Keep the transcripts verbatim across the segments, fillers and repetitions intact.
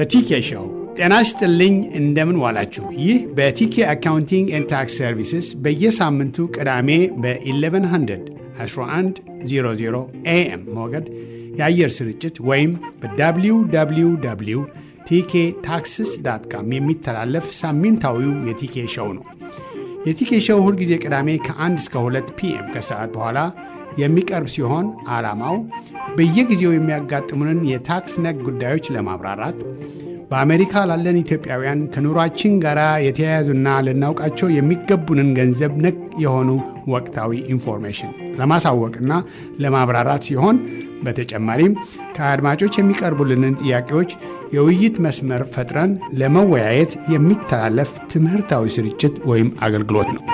The ቲኬ Show ጤና ይስጥልኝ እንደምን ዋላችሁ ይህ በቲኬ አካውንቲንግ ኤንድ ታክስ ሰርቪስስ በየሳምንቱ ቅዳሜ በ eleven hundred eleven hundred ኤ ኤም ሞገድ የአየር ስርጭት ወይም በw w w dot t k taxes dot com የሚተላለፍ ሳምንታዊው የቲኬ ሾው ነው። የቲኬ ሾው ሁል ጊዜ ቅዳሜ ከአንድ እስከ ሁለት ፒኤም ከሰዓት በኋላ የሚቀርብ ሲሆን ዓላማው በየጊዜው የሚያጋጥሙንን የታክስ ነክ ጉዳዮች ለማብራራት በአሜሪካ ላለን ኢትዮጵያውያን ከኑሯችን ጋር የተያያዙና ልናውቃቸው የሚገቡንን ገንዘብ ነክ የሆኑ ወቅታዊ ኢንፎርሜሽን ለማሳወቅና ለማብራራት ሲሆን በተጨማሪም ከአድማጮች የሚቀርቡልንን ጥያቄዎች የውይይት መስመር ፈጥረን ለመወያየት የሚተላለፍ ትምህርታዊ ስርጭት ወይም አገልግሎት ነው።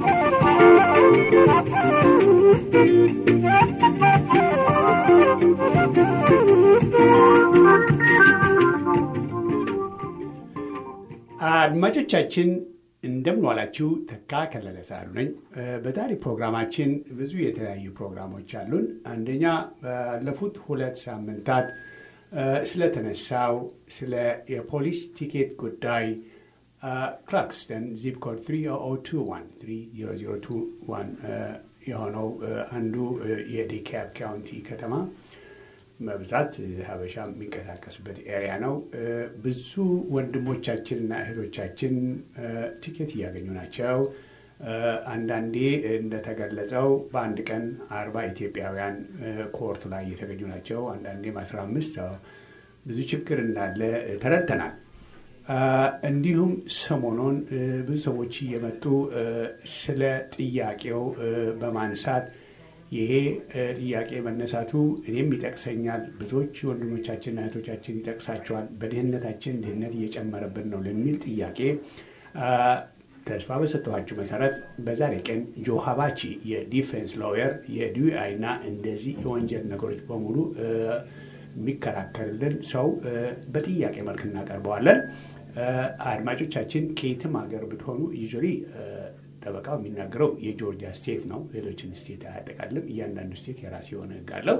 አድማጮቻችን እንደምን ዋላችሁ። ተካ ከለለ ሳሉ ነኝ። በዛሬ ፕሮግራማችን ብዙ የተለያዩ ፕሮግራሞች አሉን። አንደኛ ባለፉት ሁለት ሳምንታት ስለተነሳው ስለ የፖሊስ ቲኬት ጉዳይ ክላክስተን ዚፕ ኮድ three zero zero two one three zero zero two one የሆነው አንዱ የዲካፕ ካውንቲ ከተማ መብዛት ሀበሻ የሚንቀሳቀስበት ኤሪያ ነው። ብዙ ወንድሞቻችንና እህቶቻችን ቲኬት እያገኙ ናቸው። አንዳንዴ እንደተገለጸው በአንድ ቀን አርባ ኢትዮጵያውያን ኮርት ላይ እየተገኙ ናቸው። አንዳንዴም አስራ አምስት ሰው ብዙ ችግር እንዳለ ተረድተናል። እንዲሁም ሰሞኑን ብዙ ሰዎች እየመጡ ስለ ጥያቄው በማንሳት ይሄ ጥያቄ መነሳቱ እኔም ይጠቅሰኛል፣ ብዙዎች ወንድሞቻችንና እህቶቻችን ይጠቅሳቸዋል፣ በድህነታችን ድህነት እየጨመረብን ነው ለሚል ጥያቄ ተስፋ በሰጠኋችሁ መሰረት በዛሬ ቀን ጆ ሀባቺ የዲፌንስ ሎየር የዲዩአይ እና እንደዚህ የወንጀል ነገሮች በሙሉ የሚከራከርልን ሰው በጥያቄ መልክ እናቀርበዋለን። አድማጮቻችን ከየትም ሀገር ብትሆኑ ዩዥዋሊ ጠበቃው የሚናገረው የጆርጂያ ስቴት ነው። ሌሎችን ስቴት አያጠቃልም። እያንዳንዱ ስቴት የራሱ የሆነ ሕግ አለው።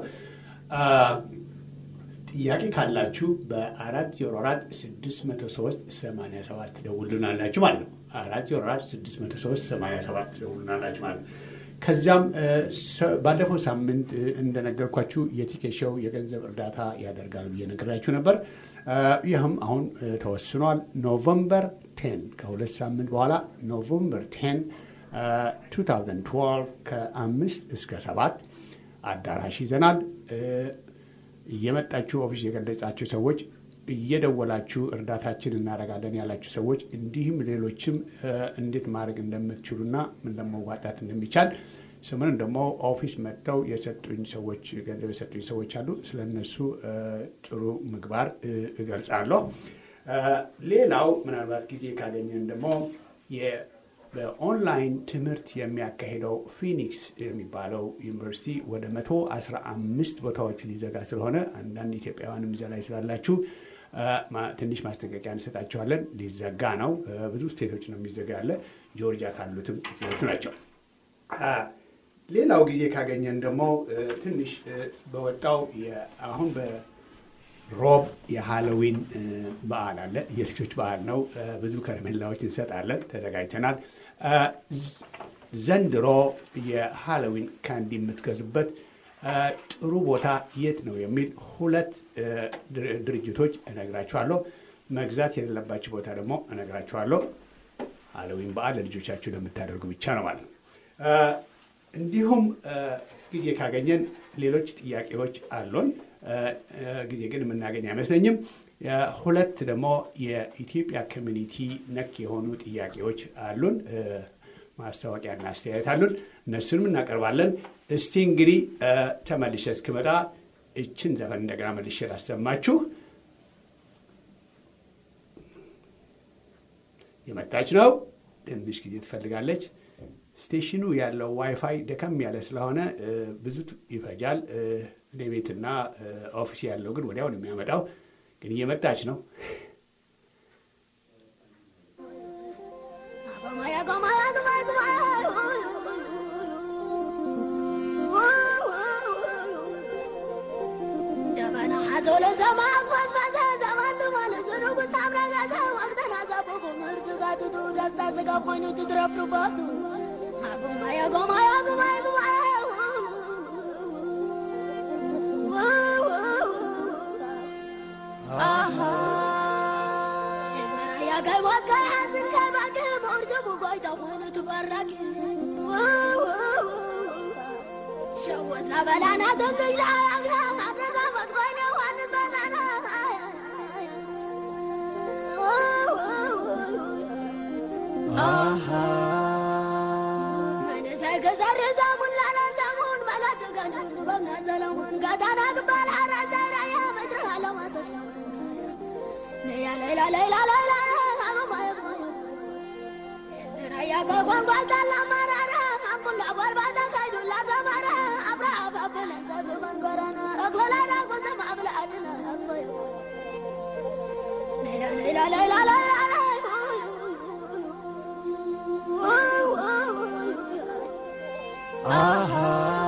ጥያቄ ካላችሁ በአራት ዜሮ አራት ስድስት መቶ ሶስት ሰማንያ ሰባት ደውሉናላችሁ ማለት ነው። አራት ዜሮ አራት ስድስት መቶ ሶስት ሰማንያ ሰባት ደውሉናላችሁ ማለት ነው። ከዚያም ባለፈው ሳምንት እንደነገርኳችሁ የቲኬ ሾው የገንዘብ እርዳታ ያደርጋል ብዬ ነግራችሁ ነበር። ይህም አሁን ተወስኗል። ኖቨምበር ቴን ከሁለት ሳምንት በኋላ ኖቨምበር ቴን twenty twelve ከአምስት እስከ ሰባት አዳራሽ ይዘናል። እየመጣችሁ ኦፊስ የገለጻችሁ ሰዎች እየደወላችሁ እርዳታችን እናደርጋለን ያላችሁ ሰዎች እንዲሁም ሌሎችም እንዴት ማድረግ እንደምትችሉና ምን ለመዋጣት እንደሚቻል ስሙን ደግሞ ኦፊስ መጥተው የሰጡኝ ሰዎች ገንዘብ የሰጡኝ ሰዎች አሉ። ስለነሱ ጥሩ ምግባር እገልጻለሁ። ሌላው ምናልባት ጊዜ ካገኘን ደግሞ በኦንላይን ትምህርት የሚያካሂደው ፊኒክስ የሚባለው ዩኒቨርሲቲ ወደ መቶ አስራ አምስት ቦታዎች ሊዘጋ ስለሆነ አንዳንድ ኢትዮጵያውያንም እዚያ ላይ ስላላችሁ ትንሽ ማስጠንቀቂያ እንሰጣቸዋለን። ሊዘጋ ነው። ብዙ ስቴቶች ነው የሚዘጋ ያለ። ጆርጂያ ካሉትም ጥቂቶቹ ናቸው። ሌላው ጊዜ ካገኘን ደግሞ ትንሽ በወጣው አሁን በሮብ የሃሎዊን በዓል አለ። የልጆች በዓል ነው። ብዙ ከረሜላዎች እንሰጣለን። ተዘጋጅተናል። ዘንድሮ የሃሎዊን ካንዲ የምትገዙበት ጥሩ ቦታ የት ነው የሚል ሁለት ድርጅቶች እነግራችኋለሁ። መግዛት የሌለባችሁ ቦታ ደግሞ እነግራችኋለሁ። ሃሎዊን በዓል ለልጆቻችሁ ለምታደርጉ ብቻ ነው ማለት ነው። እንዲሁም ጊዜ ካገኘን ሌሎች ጥያቄዎች አሉን። ጊዜ ግን የምናገኝ አይመስለኝም። ሁለት ደግሞ የኢትዮጵያ ኮሚኒቲ ነክ የሆኑ ጥያቄዎች አሉን። ማስታወቂያና አስተያየት አሉን። እነሱንም እናቀርባለን። እስቲ እንግዲህ ተመልሼ እስክመጣ እችን ዘፈን እንደገና መልሼ ላሰማችሁ። የመጣች ነው። ትንሽ ጊዜ ትፈልጋለች። ስቴሽኑ ያለው ዋይፋይ ደከም ያለ ስለሆነ ብዙ ይፈጃል። እኔ ቤትና ኦፊስ ያለው ግን ወዲያው ነው የሚያመጣው። ግን እየመጣች ነው። Solo sama was was zaman du mal suru ምርት ጋጥቶ ደስታ ስጋ ኮይኑ ትትረፍሩባቱ አጎማያ ጎማያ ጎማያ ጎማያ አሃ የዘራ ያገባካ ሐዘን ከባከ ሞርደሙ ጎይታ ሆነ ትባረክ ሸወና በላና ተንገላ አግራ ማደጋ ወጥቆይነ ዋን በላና አሃ መንዘ ገዛረ ዘሙን ላላ ዘሙን ማለት ገና በመና ዘለሙን ጋዳና ግባል ሐራዘራ ያ መድር አለማት ለያ ለላ ለላ ለላ አማማ እስራ ያ ጋጓን ባዛላ ማራራ አምቡላ ባርባታ ካይዱላ ሰማራ አብራ አባበለን ዘግበን ጎራና አግላላና ጎዘማ አብላአድና አባይ ለላ ለላ ለላ ለላ Aha.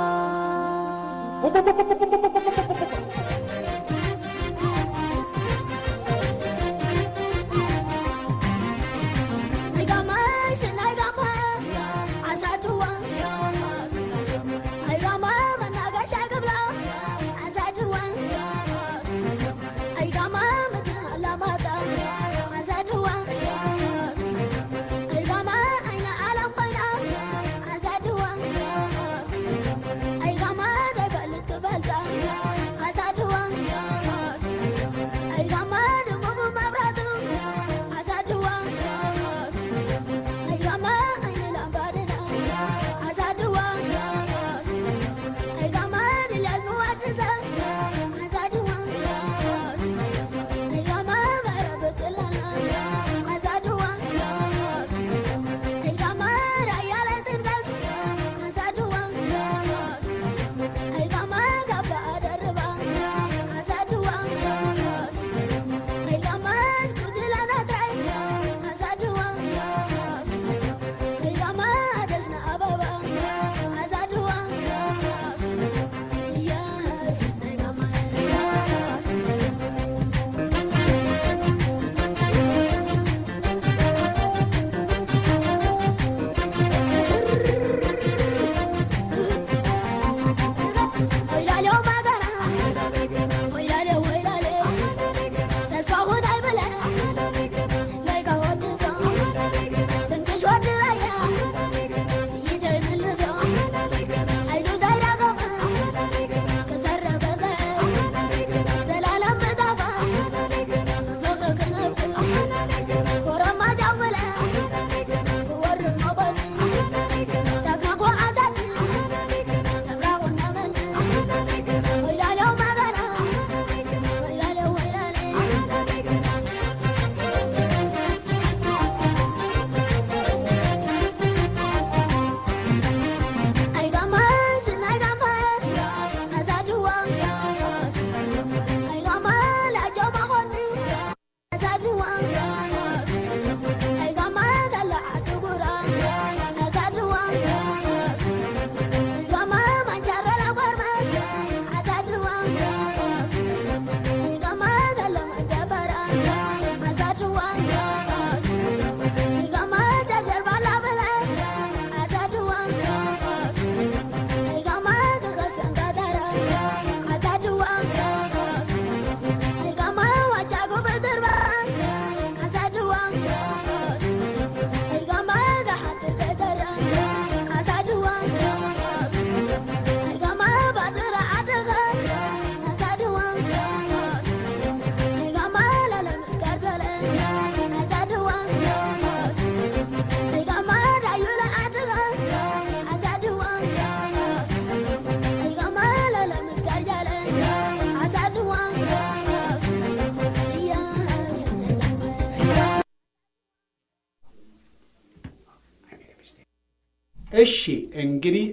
እሺ እንግዲህ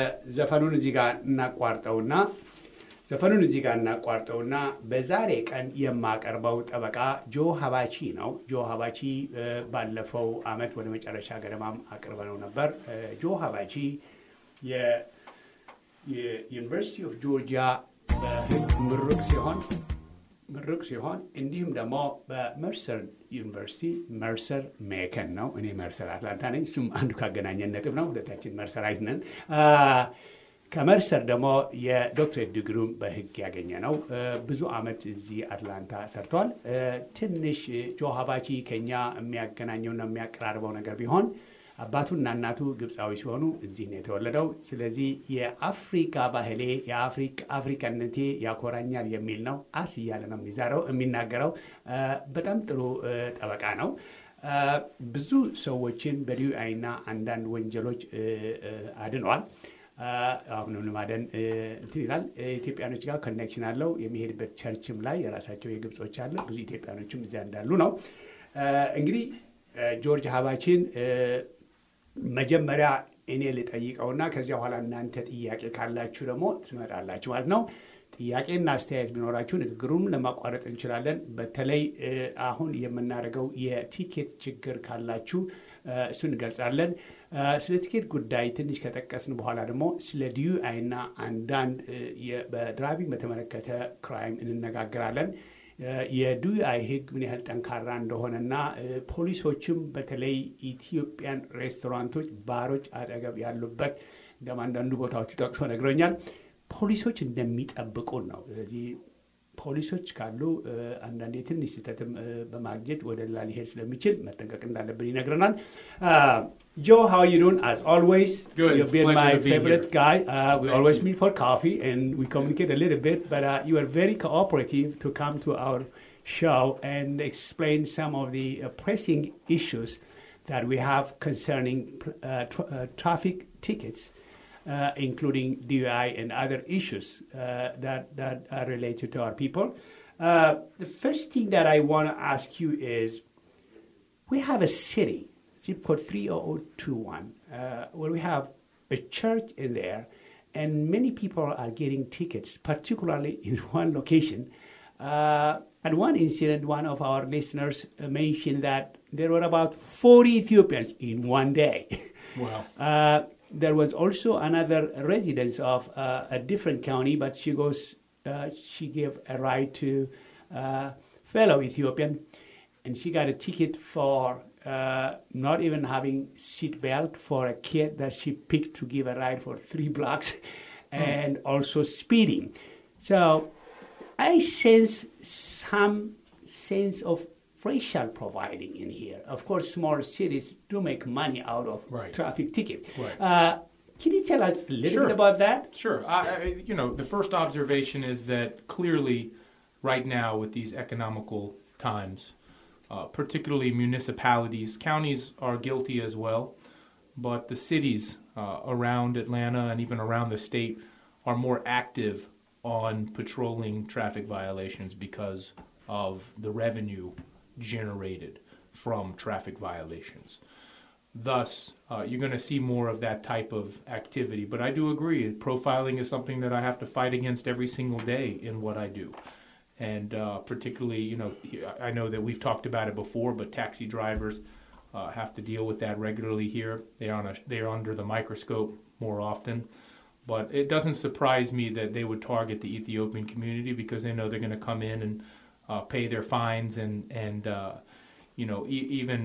ዘፈኑን እዚህ ጋር እናቋርጠውና ዘፈኑን እዚህ ጋር እናቋርጠውና በዛሬ ቀን የማቀርበው ጠበቃ ጆ ሀባቺ ነው። ጆ ሀባቺ ባለፈው አመት ወደ መጨረሻ ገደማም አቅርበነው ነበር። ጆ ሀባቺ የዩኒቨርሲቲ ኦፍ ጆርጂያ በህግ ምሩቅ ሲሆን ምሩቅ ሲሆን እንዲሁም ደግሞ በመርሰር ዩኒቨርሲቲ መርሰር ሜከን ነው። እኔ መርሰር አትላንታ ነኝ። እሱም አንዱ ካገናኘን ነጥብ ነው። ሁለታችን መርሰራይት ነን። ከመርሰር ደግሞ የዶክትሬት ዲግሪውን በሕግ ያገኘ ነው። ብዙ ዓመት እዚህ አትላንታ ሰርቷል። ትንሽ ጆ ሀባቺ ከኛ የሚያገናኘውና የሚያቀራርበው ነገር ቢሆን አባቱና እናቱ ግብፃዊ ሲሆኑ እዚህ ነው የተወለደው። ስለዚህ የአፍሪካ ባህሌ የአፍሪካ አፍሪካነቴ ያኮራኛል የሚል ነው። አስ እያለ ነው የሚዛረው የሚናገረው። በጣም ጥሩ ጠበቃ ነው። ብዙ ሰዎችን በዲዩአይና አንዳንድ ወንጀሎች አድኗል። አሁንም ለማደን እንትን ይላል። ኢትዮጵያኖች ጋር ኮኔክሽን አለው። የሚሄድበት ቸርችም ላይ የራሳቸው የግብጾች አለ። ብዙ ኢትዮጵያኖችም እዚያ እንዳሉ ነው። እንግዲህ ጆርጅ ሀባችን መጀመሪያ እኔ ልጠይቀውና ከዚያ በኋላ እናንተ ጥያቄ ካላችሁ ደግሞ ትመጣላችሁ ማለት ነው። ጥያቄና አስተያየት ቢኖራችሁ ንግግሩን ለማቋረጥ እንችላለን። በተለይ አሁን የምናደርገው የቲኬት ችግር ካላችሁ እሱን እንገልጻለን። ስለ ቲኬት ጉዳይ ትንሽ ከጠቀስን በኋላ ደግሞ ስለ ዲዩአይና አንዳንድ በድራይቪንግ በተመለከተ ክራይም እንነጋገራለን። የዲዩአይ ሕግ ምን ያህል ጠንካራ እንደሆነና ፖሊሶችም በተለይ ኢትዮጵያን ሬስቶራንቶች፣ ባሮች አጠገብ ያሉበት እንደም አንዳንዱ ቦታዎች ጠቅሶ ነግሮኛል። ፖሊሶች እንደሚጠብቁን ነው። ስለዚህ ፖሊሶች ካሉ አንዳንዴ ትንሽ ስህተትም በማግኘት ወደ ሌላ ሊሄድ ስለሚችል መጠንቀቅ እንዳለብን ይነግረናል። Joe, how are you doing? As always, good. You've been my favorite here. guy. Uh, we Thank always you. meet for coffee and we communicate a little bit, but uh, you are very cooperative to come to our show and explain some of the uh, pressing issues that we have concerning uh, tra- uh, traffic tickets, uh, including D U I and other issues uh, that, that are related to our people. Uh, the first thing that I want to ask you is, we have a city, zip code three oh oh two one, uh, where we have a church in there, and many people are getting tickets, particularly in one location. Uh, at one incident, one of our listeners uh, mentioned that there were about forty Ethiopians in one day. Wow. Uh, there was also another resident of uh, a different county, but she goes, uh, she gave a ride to uh, fellow Ethiopian, and she got a ticket for uh, not even having seat belt for a kid that she picked to give a ride for three blocks, and mm. also speeding. So I sense some sense of racial providing in here. Of course, small cities do make money out of right. traffic tickets. Right. Uh, can you tell us a little sure. bit about that? Sure. I, I, you know, the first observation is that clearly right now with these economical times, uh, particularly municipalities, counties are guilty as well, but the cities uh, around Atlanta and even around the state are more active on patrolling traffic violations because of the revenue generated from traffic violations. Thus, uh, you're going to see more of that type of activity. But I do agree, profiling is something that I have to fight against every single day in what I do. And uh, particularly, you know, I know that we've talked about it before, but taxi drivers uh, have to deal with that regularly here. They are, on a, they are under the microscope more often. But it doesn't surprise me that they would target the Ethiopian community because they know they're going to come in and uh, pay their fines and, and uh, you know, e- even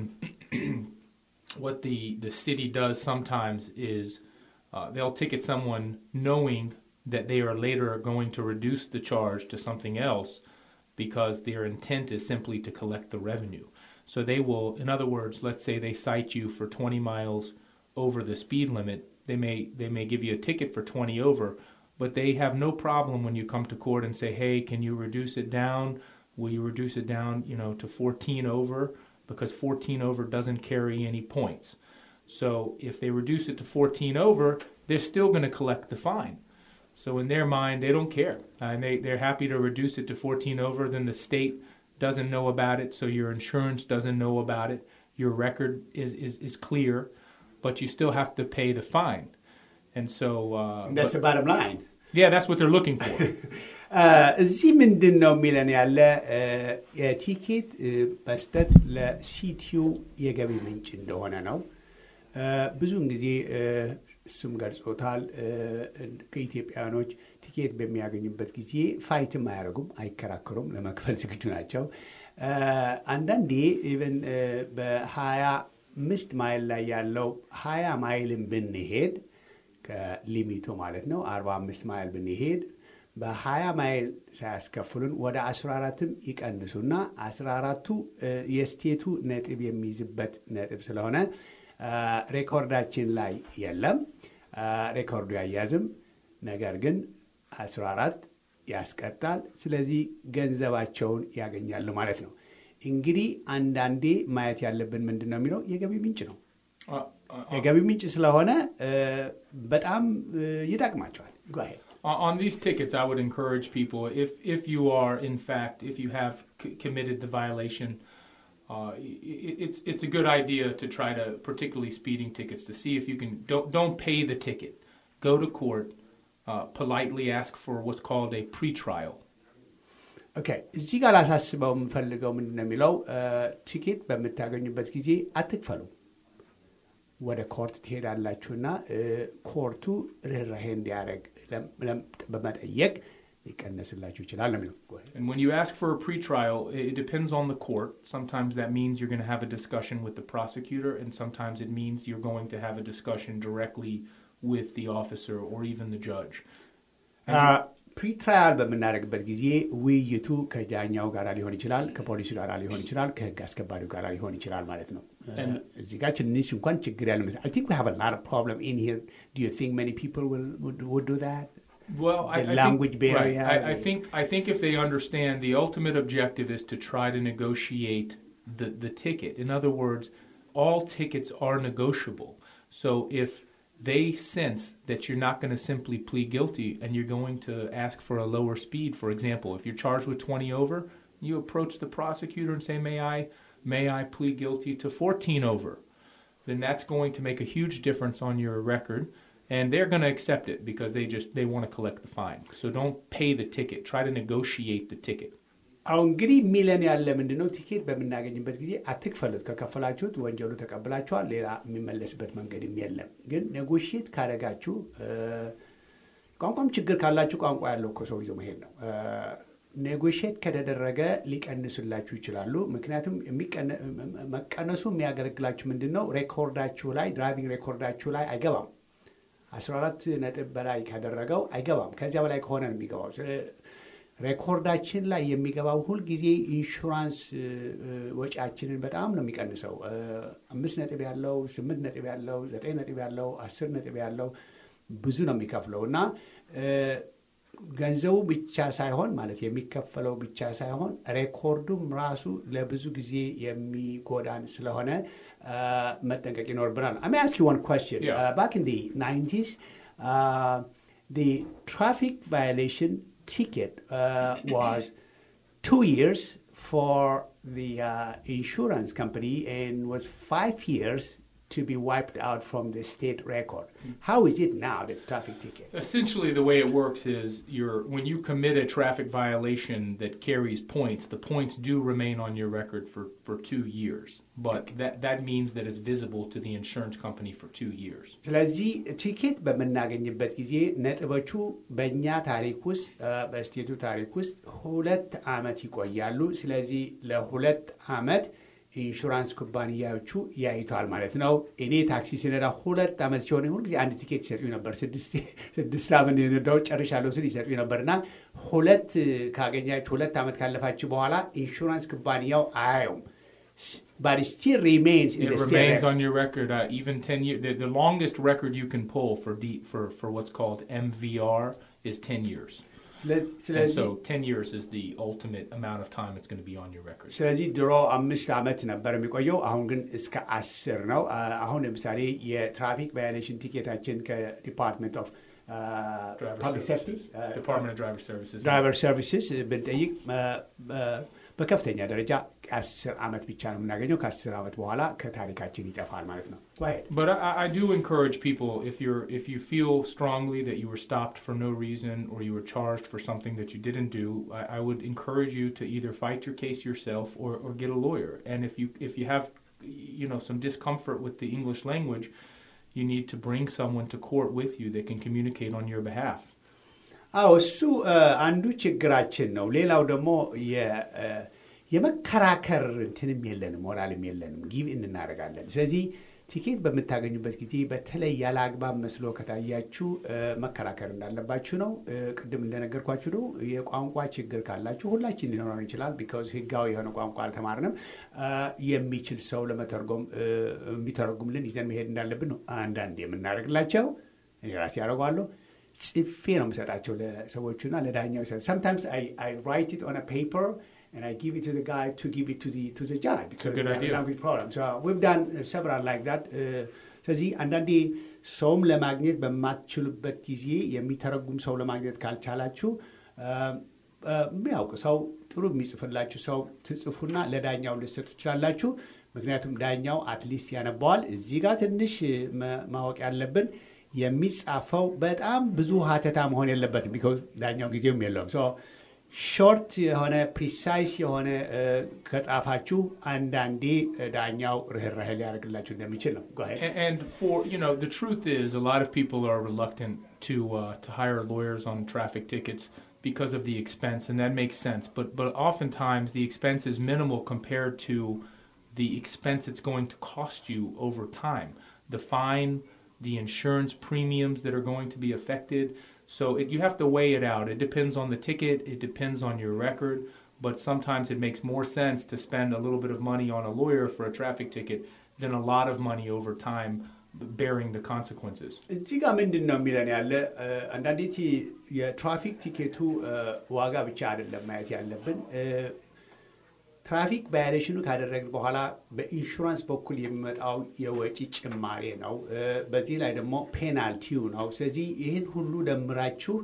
what the, the city does sometimes is uh, they'll ticket someone knowing that they are later going to reduce the charge to something else because their intent is simply to collect the revenue. So they will, in other words, let's say they cite you for twenty miles over the speed limit. They may they may give you a ticket for twenty over, but they have no problem when you come to court and say, hey, can you reduce it down? Will you reduce it down, you know, to fourteen over? Because fourteen over doesn't carry any points. So if they reduce it to fourteen over, they're still going to collect the fine. So in their mind, they don't care. And they, they're happy to reduce it to fourteen over. Then the state doesn't know about it, so your insurance doesn't know about it. Your record is, is, is clear, but you still have to pay the fine. And so... Uh, and that's but, the bottom line. Yeah, that's what they're looking for. እዚህ ምንድን ነው የሚለን ያለ የቲኬት መስጠት ለሲቲው የገቢ ምንጭ እንደሆነ ነው። ብዙውን ጊዜ እሱም ገልጾታል። ከኢትዮጵያኖች ቲኬት በሚያገኙበት ጊዜ ፋይትም አያደርጉም፣ አይከራከሩም፣ ለመክፈል ዝግጁ ናቸው። አንዳንዴ ኢቨን በሀያ አምስት ማይል ላይ ያለው ሀያ ማይልን ብንሄድ ከሊሚቱ ማለት ነው አርባ አምስት ማይል ብንሄድ በሀያ ማይል ሳያስከፍሉን ወደ አስራ አራትም ይቀንሱና አስራ አራቱ የስቴቱ ነጥብ የሚይዝበት ነጥብ ስለሆነ ሬኮርዳችን ላይ የለም፣ ሬኮርዱ አያዝም። ነገር ግን አስራ አራት ያስቀጣል። ስለዚህ ገንዘባቸውን ያገኛሉ ማለት ነው። እንግዲህ አንዳንዴ ማየት ያለብን ምንድን ነው የሚለው የገቢ ምንጭ ነው። የገቢ ምንጭ ስለሆነ በጣም ይጠቅማቸዋል። ጓሄ On these tickets, I would encourage people, if if you are, in fact, if you have c- committed the violation, uh, it, it's it's a good idea to try to, particularly speeding tickets, to see if you can, don't, don't pay the ticket. Go to court, uh, politely ask for what's called a pre-trial. Okay, እዚህ ጋር ላሳስበው የምፈልገው ምንድን ነው የሚለው ቲኬት በምታገኙበት ጊዜ አትክፈሉ። ወደ ኮርት ትሄዳላችሁና ኮርቱ ርህራሄ እንዲያደርግ በመጠየቅ ሊቀነስላችሁ ይችላል ነው የሚለው። And when you ask for a pretrial, it depends on the court. Sometimes that means you're going to have a discussion with the prosecutor, and sometimes it means you're going to have a discussion directly with the officer or even the judge. ፕሪትራያል በምናደርግበት ጊዜ ውይይቱ ከዳኛው ጋር ሊሆን ይችላል፣ ከፖሊሱ ጋር ሊሆን ይችላል፣ ከህግ አስከባሪው ጋር ሊሆን ይችላል ማለት ነው። እዚህ ጋር ትንሽ እንኳን ችግር ያለ I think we have a lot of problem in here. Do you think many people will would, would do that? Well, the I, I language think, barrier. Right. I, I think I think if they understand, the ultimate objective is to try to negotiate the the ticket. In other words, all tickets are negotiable. So if they sense that you're not going to simply plead guilty and you're going to ask for a lower speed, for example, if you're charged with twenty over, you approach the prosecutor and say, may I, may I plead guilty to fourteen over? Then that's going to make a huge difference on your record, and they're going to accept it because they just, they want to collect the fine. So don't pay the ticket. Try to negotiate the ticket. አሁን እንግዲህ ሚለን ያለ ምንድን ነው ቲኬት በምናገኝበት ጊዜ አትክፈሉት። ከከፈላችሁት ወንጀሉ ተቀብላችኋል፣ ሌላ የሚመለስበት መንገድም የለም። ግን ኔጎሽየት ካደረጋችሁ ቋንቋም ችግር ካላችሁ ቋንቋ ያለው እኮ ሰው ይዞ መሄድ ነው። ኔጎሽየት ከተደረገ ሊቀንሱላችሁ ይችላሉ። ምክንያቱም መቀነሱ የሚያገለግላችሁ ምንድን ነው ሬኮርዳችሁ ላይ ድራይቪንግ ሬኮርዳችሁ ላይ አይገባም። አስራ አራት ነጥብ በላይ ካደረገው አይገባም። ከዚያ በላይ ከሆነ ነው የሚገባው። ሬኮርዳችን ላይ የሚገባው ሁልጊዜ ኢንሹራንስ ወጪያችንን በጣም ነው የሚቀንሰው። አምስት ነጥብ ያለው፣ ስምንት ነጥብ ያለው፣ ዘጠኝ ነጥብ ያለው፣ አስር ነጥብ ያለው ብዙ ነው የሚከፍለው እና ገንዘቡ ብቻ ሳይሆን ማለት የሚከፈለው ብቻ ሳይሆን ሬኮርዱም ራሱ ለብዙ ጊዜ የሚጎዳን ስለሆነ መጠንቀቅ ይኖርብናል። I may ask you one question. Yeah. Uh, back in the nineties, uh, the traffic violation ticket uh, was two years for the uh, insurance company and was five years to be wiped out from the state record. How is it now, the traffic ticket? Essentially, the way it works is you're, when you commit a traffic violation that carries points, the points do remain on your record for, for two years. But that, that means that it's visible to the insurance company for two years. ስለዚህ ቲኬት በምናገኝበት ጊዜ ነጥቦቹ በእኛ ታሪክ ውስጥ በስቴቱ ታሪክ ውስጥ ሁለት ዓመት ይቆያሉ። ስለዚህ ለሁለት ዓመት ኢንሹራንስ ኩባንያዎቹ ያይቷል ማለት ነው። እኔ ታክሲ ስነዳ ሁለት ዓመት ሲሆን ሁሉ ጊዜ አንድ ቲኬት ይሰጡኝ ነበር። ስድስት ስድስት ዓመት የነዳው ጨርሻለሁ ስል ይሰጡኝ ነበርና ሁለት ካገኛችሁ ሁለት ዓመት ካለፋችሁ በኋላ ኢንሹራንስ ኩባንያው አያዩም። But it still remains in it the state remains record. on your record. Uh, even ten years. The, the longest record you can pull for D, for for what's called M V R is ten years. And so ten years is the ultimate amount of time it's going to be on your record. ስለዚህ ድሮ አምስት ዓመት ነበር የሚቆየው፣ አሁን ግን እስከ አስር ነው። አሁን ለምሳሌ የትራፊክ ቫዮሌሽን ቲኬታችን ከዲፓርትመንት ኦፍ ፐብሊክ ሴፍቲ Department of Driver Services. ድራይቨር ሰርቪስስ ብንጠይቅ በከፍተኛ ደረጃ አስር ዓመት ብቻ ነው የምናገኘው። ከአስር ዓመት በኋላ ከታሪካችን ይጠፋል ማለት ነው። But I, I do encourage people, if you're if you feel strongly that you were stopped for no reason or you were charged for something that you didn't do, I, I would encourage you to either fight your case yourself or, or get a lawyer. And if you if you have you know some discomfort with the English language, you need to bring someone to court with you that can communicate on your behalf. አዎ እሱ አንዱ ችግራችን ነው። ሌላው ደግሞ የመከራከር እንትንም የለንም፣ ሞራልም የለንም። ጊቭ እናደርጋለን። ስለዚህ ቲኬት በምታገኙበት ጊዜ በተለይ ያለ አግባብ መስሎ ከታያችሁ መከራከር እንዳለባችሁ ነው። ቅድም እንደነገርኳችሁ ነው። የቋንቋ ችግር ካላችሁ ሁላችን ሊኖረን ይችላል። ቢካዝ ህጋዊ የሆነ ቋንቋ አልተማርንም። የሚችል ሰው ለመተርጎም የሚተረጉምልን ይዘን መሄድ እንዳለብን ነው አንዳንድ የምናደርግላቸው። እኔ ራሴ ያደርገዋለሁ። ጽፌ ነው የምሰጣቸው ለሰዎቹና ለዳኛው ይሰጣል። sometimes I I write it on a paper and I give it to the guy to give it to the to the judge because it's a good idea. language problem. So we've done uh, several like that. ስለዚህ አንዳንዴ ሰውም ለማግኘት በማትችሉበት ጊዜ የሚተረጉም ሰው ለማግኘት ካልቻላችሁ የሚያውቅ ሰው ጥሩ የሚጽፍላችሁ ሰው ትጽፉና ለዳኛው ልትሰጡ ትችላላችሁ። ምክንያቱም ዳኛው አትሊስት ያነባዋል። እዚህ ጋር ትንሽ ማወቅ ያለብን የሚጻፈው በጣም ብዙ ሀተታ መሆን የለበትም። ቢኮዝ ዳኛው ጊዜውም የለውም። ሶ ሾርት የሆነ ፕሪሳይስ የሆነ ከጻፋችሁ አንዳንዴ ዳኛው ርህራሄ ሊያደርግላችሁ እንደሚችል ነው። Go ahead. And for, you know, the truth is a lot of people are reluctant to uh, to hire lawyers on traffic tickets because of the expense, and that makes sense. But but oftentimes the expense is minimal compared to the expense it's going to cost you over time. The fine, the insurance premiums that are going to be affected. So it, you have to weigh it out. It depends on the ticket. It depends on your record. But sometimes it makes more sense to spend a little bit of money on a lawyer for a traffic ticket than a lot of money over time bearing the consequences. እዚህ ጋር ምንድን ነው የሚለን ያለ አንዳንዴ የትራፊክ ቲኬቱ ዋጋ ብቻ አይደለም ማየት ያለብን። ትራፊክ ቫዮሌሽኑ ካደረግን በኋላ በኢንሹራንስ በኩል የሚመጣው የወጪ ጭማሬ ነው። በዚህ ላይ ደግሞ ፔናልቲው ነው። ስለዚህ ይህን ሁሉ ደምራችሁ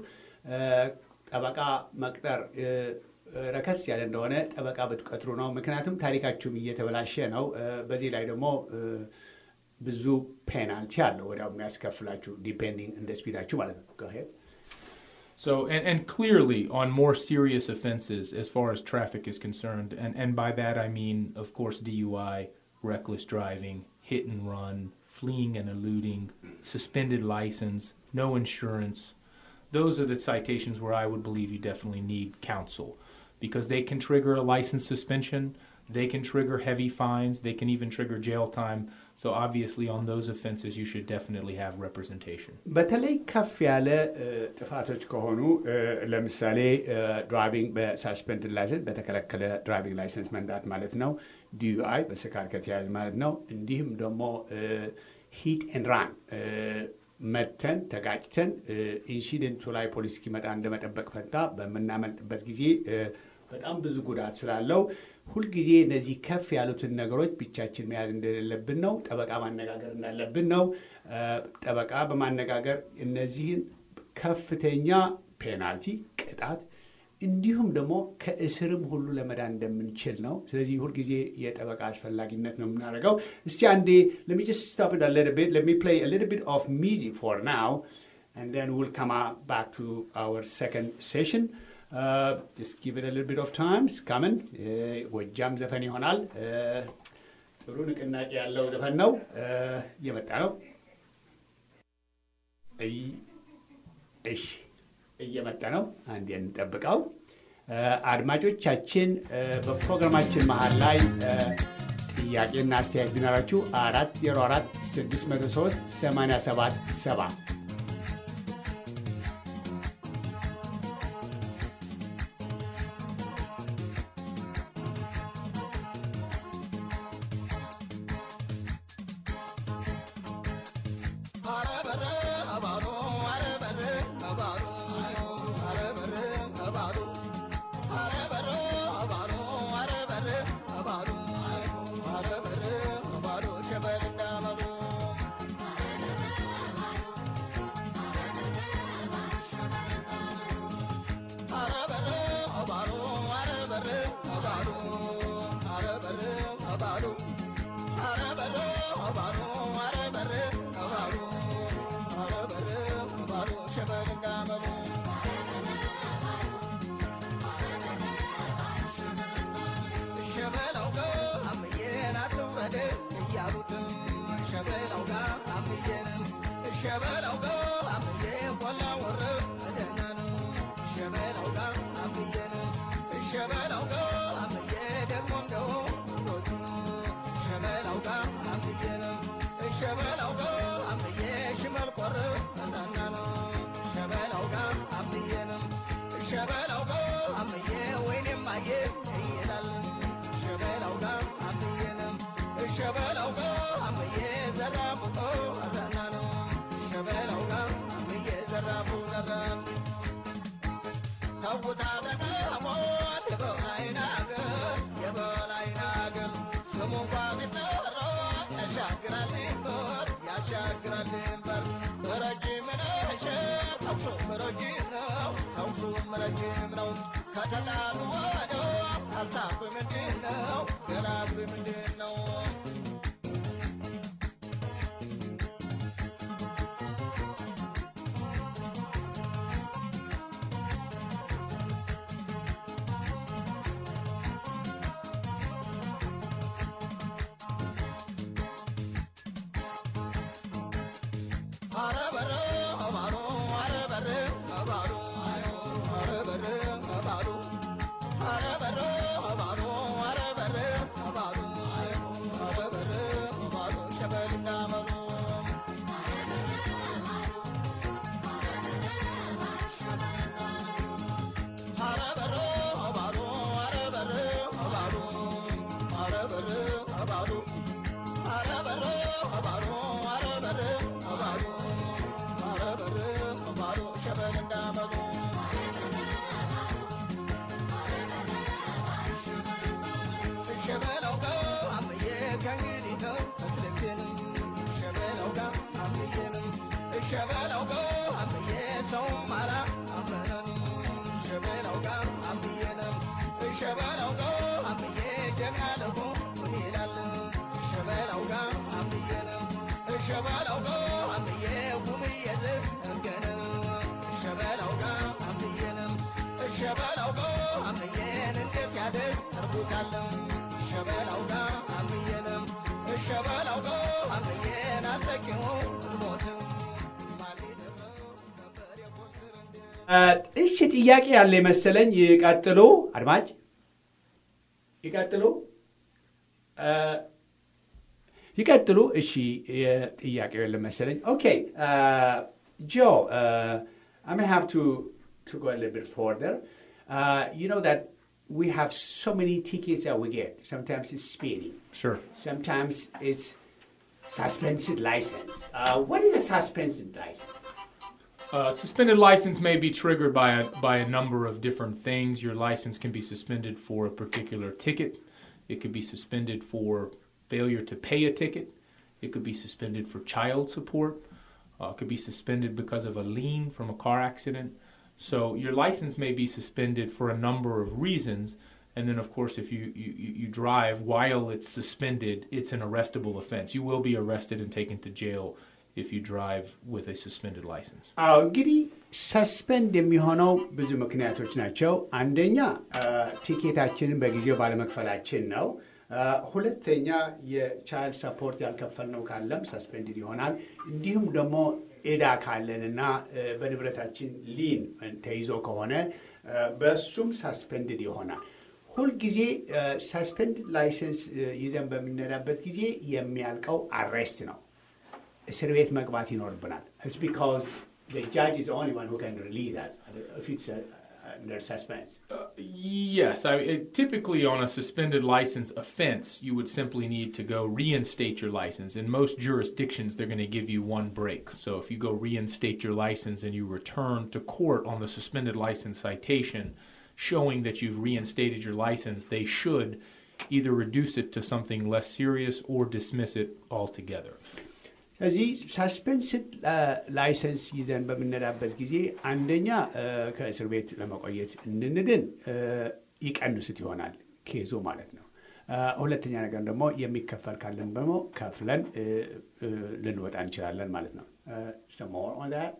ጠበቃ መቅጠር ረከስ ያለ እንደሆነ ጠበቃ ብትቀጥሩ ነው። ምክንያቱም ታሪካችሁም እየተበላሸ ነው። በዚህ ላይ ደግሞ ብዙ ፔናልቲ አለው ወዲያው የሚያስከፍላችሁ ዲፔንዲንግ እንደ ስፒዳችሁ ማለት ነው። Go ahead. So, and, and clearly on more serious offenses as far as traffic is concerned, and, and by that I mean, of course, D U I, reckless driving, hit and run, fleeing and eluding, suspended license, no insurance. Those are the citations where I would believe you definitely need counsel because they can trigger a license suspension, they can trigger heavy fines, they can even trigger jail time. So obviously on those offenses you should definitely have representation. በተለይ ከፍ ያለ ጥፋቶች ከሆኑ ለምሳሌ ድራይቪንግ በሳስፔንድድ ላይሰንስ በተከለከለ ድራይቪንግ ላይሰንስ መንዳት ማለት ነው። ዲዩአይ በስካር ከተያዘ ማለት ነው። እንዲሁም ደግሞ ሂት ኤንድ ራን መተን ተጋጭተን ኢንሲደንቱ ላይ ፖሊስ እስኪመጣ እንደመጠበቅ ፈንታ በምናመልጥበት ጊዜ በጣም ብዙ ጉዳት ስላለው ሁልጊዜ እነዚህ ከፍ ያሉትን ነገሮች ብቻችን መያዝ እንደሌለብን ነው። ጠበቃ ማነጋገር እንዳለብን ነው። ጠበቃ በማነጋገር እነዚህን ከፍተኛ ፔናልቲ ቅጣት እንዲሁም ደግሞ ከእስርም ሁሉ ለመዳን እንደምንችል ነው። ስለዚህ ሁልጊዜ የጠበቃ አስፈላጊነት ነው የምናደርገው። እስቲ አንዴ let me just stop it a little bit. Let me play a little bit of music for now and then we'll come back to our second session. Uh, just give it a little bit of time. It's coming. ጎጃም ዘፈን ይሆናል። ጥሩ ንቅናቄ ያለው ዘፈን ነው። እየመጣ ነው። እይ እሺ እየመጣ ነው። አንዴ እንጠብቀው። አድማጮቻችን በፕሮግራማችን መሃል ላይ ጥያቄና አስተያየት ቢኖራችሁ አራት ዜሮ አራት ስድስት መቶ ሶስት ሰማንያ ሰባት ሰባ Shabbat, ሸበላው ጋር አምየን ሸበላው ጋር አምየ ደግሞ እንደው ሸበላው ጋር አምየን ሸበላው ጋር አምየ ሽመል ቆር እናና ሸበላው ጋር አምየን ሸበላው ጋር አምየ ወይኔም አየ ይላል ሸበላው ጋር አምየን ሸበላው ጋር አምየ ዘራቡ እናና ሸበላው ጋር አምየ ዘራቡ ዘራን ታውታ ተቀሞ የበላይ ናገር የበላይ ናገር ስሙ ባዝጠራ ያሻግራል ድንበር ያሻግራል ድንበር ረጅም ነሸር ተኩሱ ረጅም ነው ተኩሱ ረጅም ነው ከተጣሉ ወደ አስታፍ ምንድን ነው ገላብ ምንድን ነው ሸበላው ጋር አምየ ሰው ማላ አመነን ሸበላው ጋር አምየን ሸበላው ጋር አምየ ደጋለሁ ይላል ሸበላው ጋር አምየን ሸበላው ጋር አምየ ጉምየት እንገን ሸበላው ጋር አምየን ሸበላው ጋር አምየን እንዴት ያደር ተርቡታል ሸበላው ጋር አምየን ሸበላው ጋር አምየን አስተኪው ሞት እሺ ጥያቄ ያለ መሰለኝ ይቀጥሉ አድማጭ ይቀጥሉ ይቀጥሉ እሺ ጥያቄው ያለ መሰለኝ ኦኬ ጆ I may have to to go a little bit further uh, you know that we have so many tickets that we get sometimes it's speeding Sure. sometimes it's suspended license uh, what is a suspended license Uh, suspended license may be triggered by a, by a number of different things. Your license can be suspended for a particular ticket. It could be suspended for failure to pay a ticket. It could be suspended for child support. Uh, it could be suspended because of a lien from a car accident. So your license may be suspended for a number of reasons. And then, of course, if you, you, you drive while it's suspended, it's an arrestable offense. You will be arrested and taken to jail if you drive with a suspended license. አዎ እንግዲህ ሰስፔንድ የሚሆነው ብዙ ምክንያቶች ናቸው። አንደኛ ቲኬታችንን በጊዜው ባለመክፈላችን ነው። ሁለተኛ የቻይልድ ሰፖርት ያልከፈልነው ካለም ሰስፔንድድ ይሆናል። እንዲሁም ደግሞ ዕዳ ካለንና በንብረታችን ሊን ተይዞ ከሆነ በሱም ሰስፔንድድ ይሆናል። ሁልጊዜ ሰስፔንድድ ላይሰንስ ይዘን በምንነዳበት ጊዜ የሚያልቀው አሬስት ነው። እስር ቤት መግባት ይኖርብናል It's because the judge is the only one who can release us if it's uh, under suspense. Uh, yes, I, it, typically on a suspended license offense, you would simply need to go reinstate your license. In most jurisdictions, they're going to give you one break. So if you go reinstate your license and you return to court on the suspended license citation, showing that you've reinstated your license, they should either reduce it to something less serious or dismiss it altogether. ስለዚህ ሳስፔንስድ ላይሰንስ ይዘን በምንነዳበት ጊዜ አንደኛ ከእስር ቤት ለመቆየት እንድንድን ይቀንሱት ይሆናል ኬዞ ማለት ነው። ሁለተኛ ነገር ደግሞ የሚከፈል ካለን ደግሞ ከፍለን ልንወጣ እንችላለን ማለት ነው። some more on that?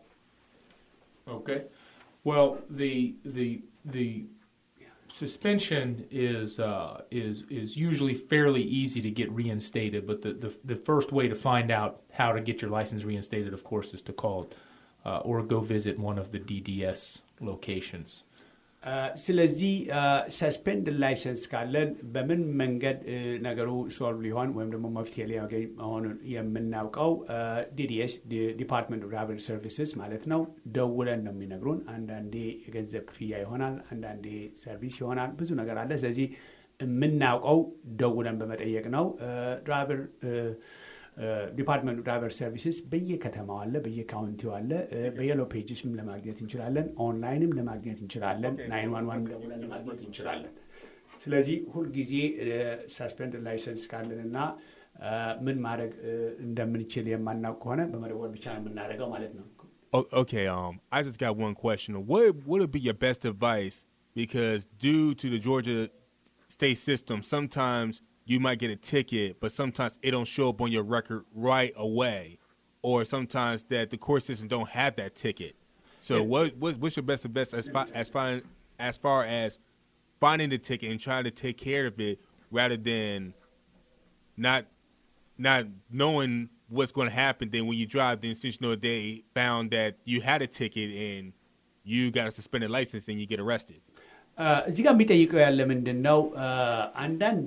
Okay. Well, the the the suspension is uh, is is usually fairly easy to get reinstated, but the, the the first way to find out how to get your license reinstated, of course, is to call uh, or go visit one of the D D S locations. ስለዚህ ሰስፔንድ ላይሰንስ ካለን በምን መንገድ ነገሩ ሶልቭ ሊሆን ወይም ደግሞ መፍትሄ ሊያገኝ መሆኑን የምናውቀው ዲዲኤስ ዲፓርትመንት ኦፍ ድራይቨር ሰርቪስስ ማለት ነው ደውለን ነው የሚነግሩን። አንዳንዴ የገንዘብ ክፍያ ይሆናል፣ አንዳንዴ ሰርቪስ ይሆናል፣ ብዙ ነገር አለ። ስለዚህ የምናውቀው ደውለን በመጠየቅ ነው። ድራይቨር ዲፓርትመንት ኦፍ ድራይቨር ሰርቪስስ በየከተማው አለ፣ በየካውንቲው አለ። በየሎ ፔጅስም ለማግኘት እንችላለን፣ ኦንላይንም ለማግኘት እንችላለን፣ ናይን ዋን ዋን ደውለን ለማግኘት እንችላለን። ስለዚህ ሁልጊዜ ሳስፔንድ ላይሰንስ ካለንና ምን ማድረግ እንደምንችል የማናውቅ ከሆነ በመደወል ብቻ ነው የምናደርገው ማለት ነው። Okay, um, I just got one question. What would be your best advice? Because due to the Georgia state system, sometimes you might get a ticket, but sometimes it don't show up on your record right away, or sometimes that the court system don't have that ticket. So, yeah. what, what what's your best advice as far as far as far as finding the ticket and trying to take care of it, rather than not not knowing what's going to happen? Then when you drive, then since you know they found that you had a ticket and you got a suspended license, and you get arrested. እዚህ ጋር የሚጠይቀው ያለ ምንድን ነው? አንዳንዴ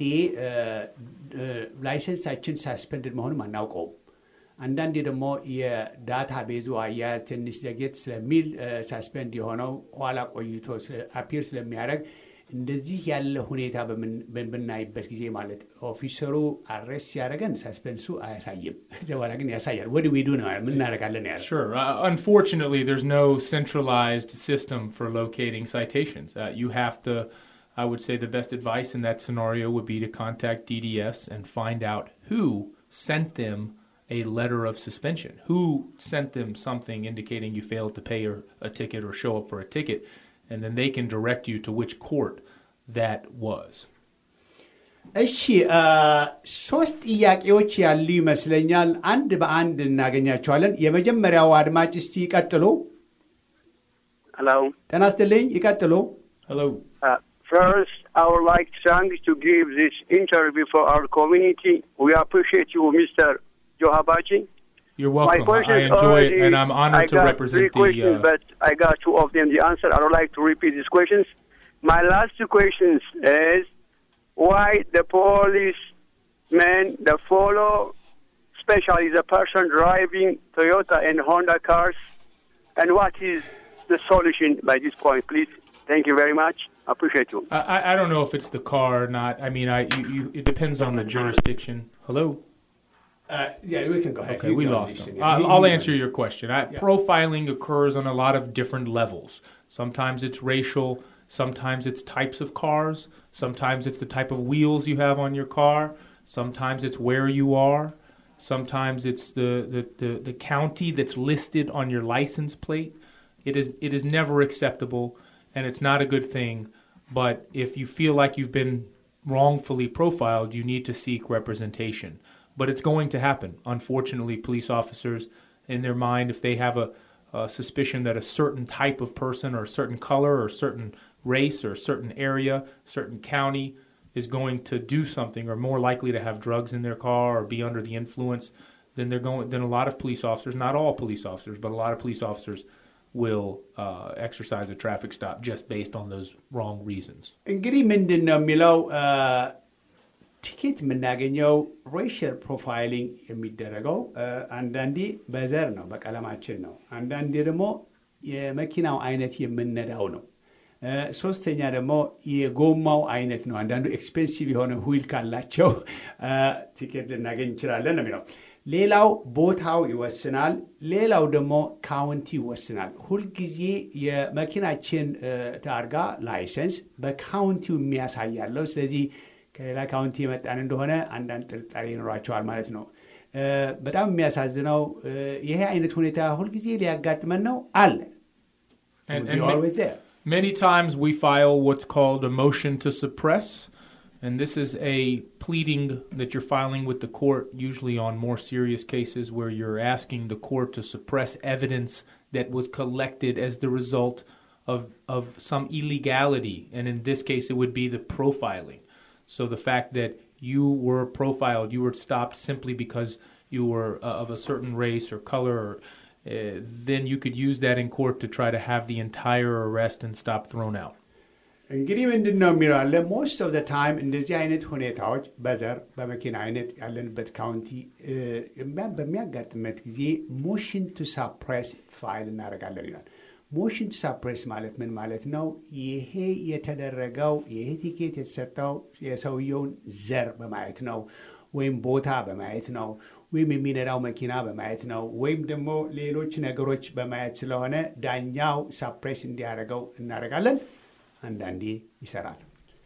ላይሰንሳችን ሳስፔንድድ መሆኑን አናውቀውም። አንዳንዴ ደግሞ የዳታ ቤዙ አያያዝ ትንሽ ዘግየት ስለሚል ሳስፔንድ የሆነው ኋላ ቆይቶ አፒር ስለሚያደርግ እንደዚህ ያለ ሁኔታ በምናይበት ጊዜ ማለት ኦፊሰሩ አሬስት ሲያደርገን ሳስፔንሱ አያሳይም። በኋላ ግን ያሳያል። what do we do now? ምን እናደርጋለን ያለው? Sure. Uh, unfortunately, there's no centralized system for locating citations. Uh, you have to, I would say the best advice in that scenario would be to contact D D S and find out who sent them a letter of suspension, who sent them something indicating you failed to pay a ticket or show up for a ticket. And then they can direct you to which court that was. እሺ ሶስት ጥያቄዎች ያሉ ይመስለኛል። አንድ በአንድ እናገኛቸዋለን። የመጀመሪያው አድማጭ እስቲ ይቀጥሉ። Hello. ጤና ይስጥልኝ፣ ይቀጥሉ። Hello. Uh, first, I would like thanks to give this interview for our community. We appreciate you, Mister Johabaji. You're welcome. I enjoy it, and I'm honored to represent the... I got three questions, uh, but I got two of them the answer. I would like to repeat these questions. My last two questions is why the policemen, the follow, especially the person driving Toyota and Honda cars, and what is the solution by this point, please? Thank you very much. I appreciate you. I, I don't know if it's the car or not. I mean, I you, you, it depends on the jurisdiction. Hello? Uh, yeah, we can go ahead. Okay, you we lost him. I'll, I'll answer your question. I, yeah. Profiling occurs on a lot of different levels. Sometimes it's racial. Sometimes it's types of cars. Sometimes it's the type of wheels you have on your car. Sometimes it's where you are. Sometimes it's the, the, the, the county that's listed on your license plate. It is it is never acceptable, and it's not a good thing. But if you feel like you've been wrongfully profiled, you need to seek representation. But it's going to happen. Unfortunately, police officers, in their mind, if they have a, a suspicion that a certain type of person or a certain color or a certain race or a certain area, certain county is going to do something or more likely to have drugs in their car or be under the influence, then they're going. Then a lot of police officers, not all police officers, but a lot of police officers will uh, exercise a traffic stop just based on those wrong reasons. እንግዲህ ምንድን ነው የሚለው ቲኬት የምናገኘው ሬሽል ፕሮፋይሊንግ የሚደረገው አንዳንዴ በዘር ነው፣ በቀለማችን ነው። አንዳንዴ ደግሞ የመኪናው አይነት የምንነዳው ነው። ሶስተኛ ደግሞ የጎማው አይነት ነው። አንዳንዱ ኤክስፔንሲቭ የሆነ ዊል ካላቸው ቲኬት ልናገኝ እንችላለን ነው የሚለው። ሌላው ቦታው ይወስናል። ሌላው ደግሞ ካውንቲ ይወስናል። ሁልጊዜ የመኪናችን ታርጋ ላይሰንስ በካውንቲው የሚያሳያለው። ስለዚህ ከሌላ ካውንቲ የመጣን እንደሆነ አንዳንድ ጥርጣሬ ይኖራቸዋል ማለት ነው። በጣም የሚያሳዝነው ይሄ አይነት ሁኔታ ሁልጊዜ ሊያጋጥመን ነው አለ። And, and ma- many times we file what's called a motion to suppress, and this is a pleading that you're filing with the court, usually on more serious cases where you're asking the court to suppress evidence that was collected as the result of of some illegality, and in this case it would be the profiling. So the fact that you were profiled, you were stopped simply because you were uh, of a certain race or color, or, uh, then you could use that in court to try to have the entire arrest and stop thrown out. እንግዲህ ምንድን ነው የሚለው አለ ሞስት ኦፍ ታይም እንደዚህ አይነት ሁኔታዎች በዘር በመኪና አይነት ያለንበት ካውንቲ በሚያጋጥመት ጊዜ ሞሽን ቱ ሳፕሬስ ፋይል እናደርጋለን ይላል። ሞሽን ቱ ሳፕሬስ ማለት ምን ማለት ነው? ይሄ የተደረገው ይሄ ቲኬት የተሰጠው የሰውየውን ዘር በማየት ነው፣ ወይም ቦታ በማየት ነው፣ ወይም የሚነዳው መኪና በማየት ነው፣ ወይም ደግሞ ሌሎች ነገሮች በማየት ስለሆነ ዳኛው ሳፕሬስ እንዲያደርገው እናደርጋለን። አንዳንዴ ይሰራል።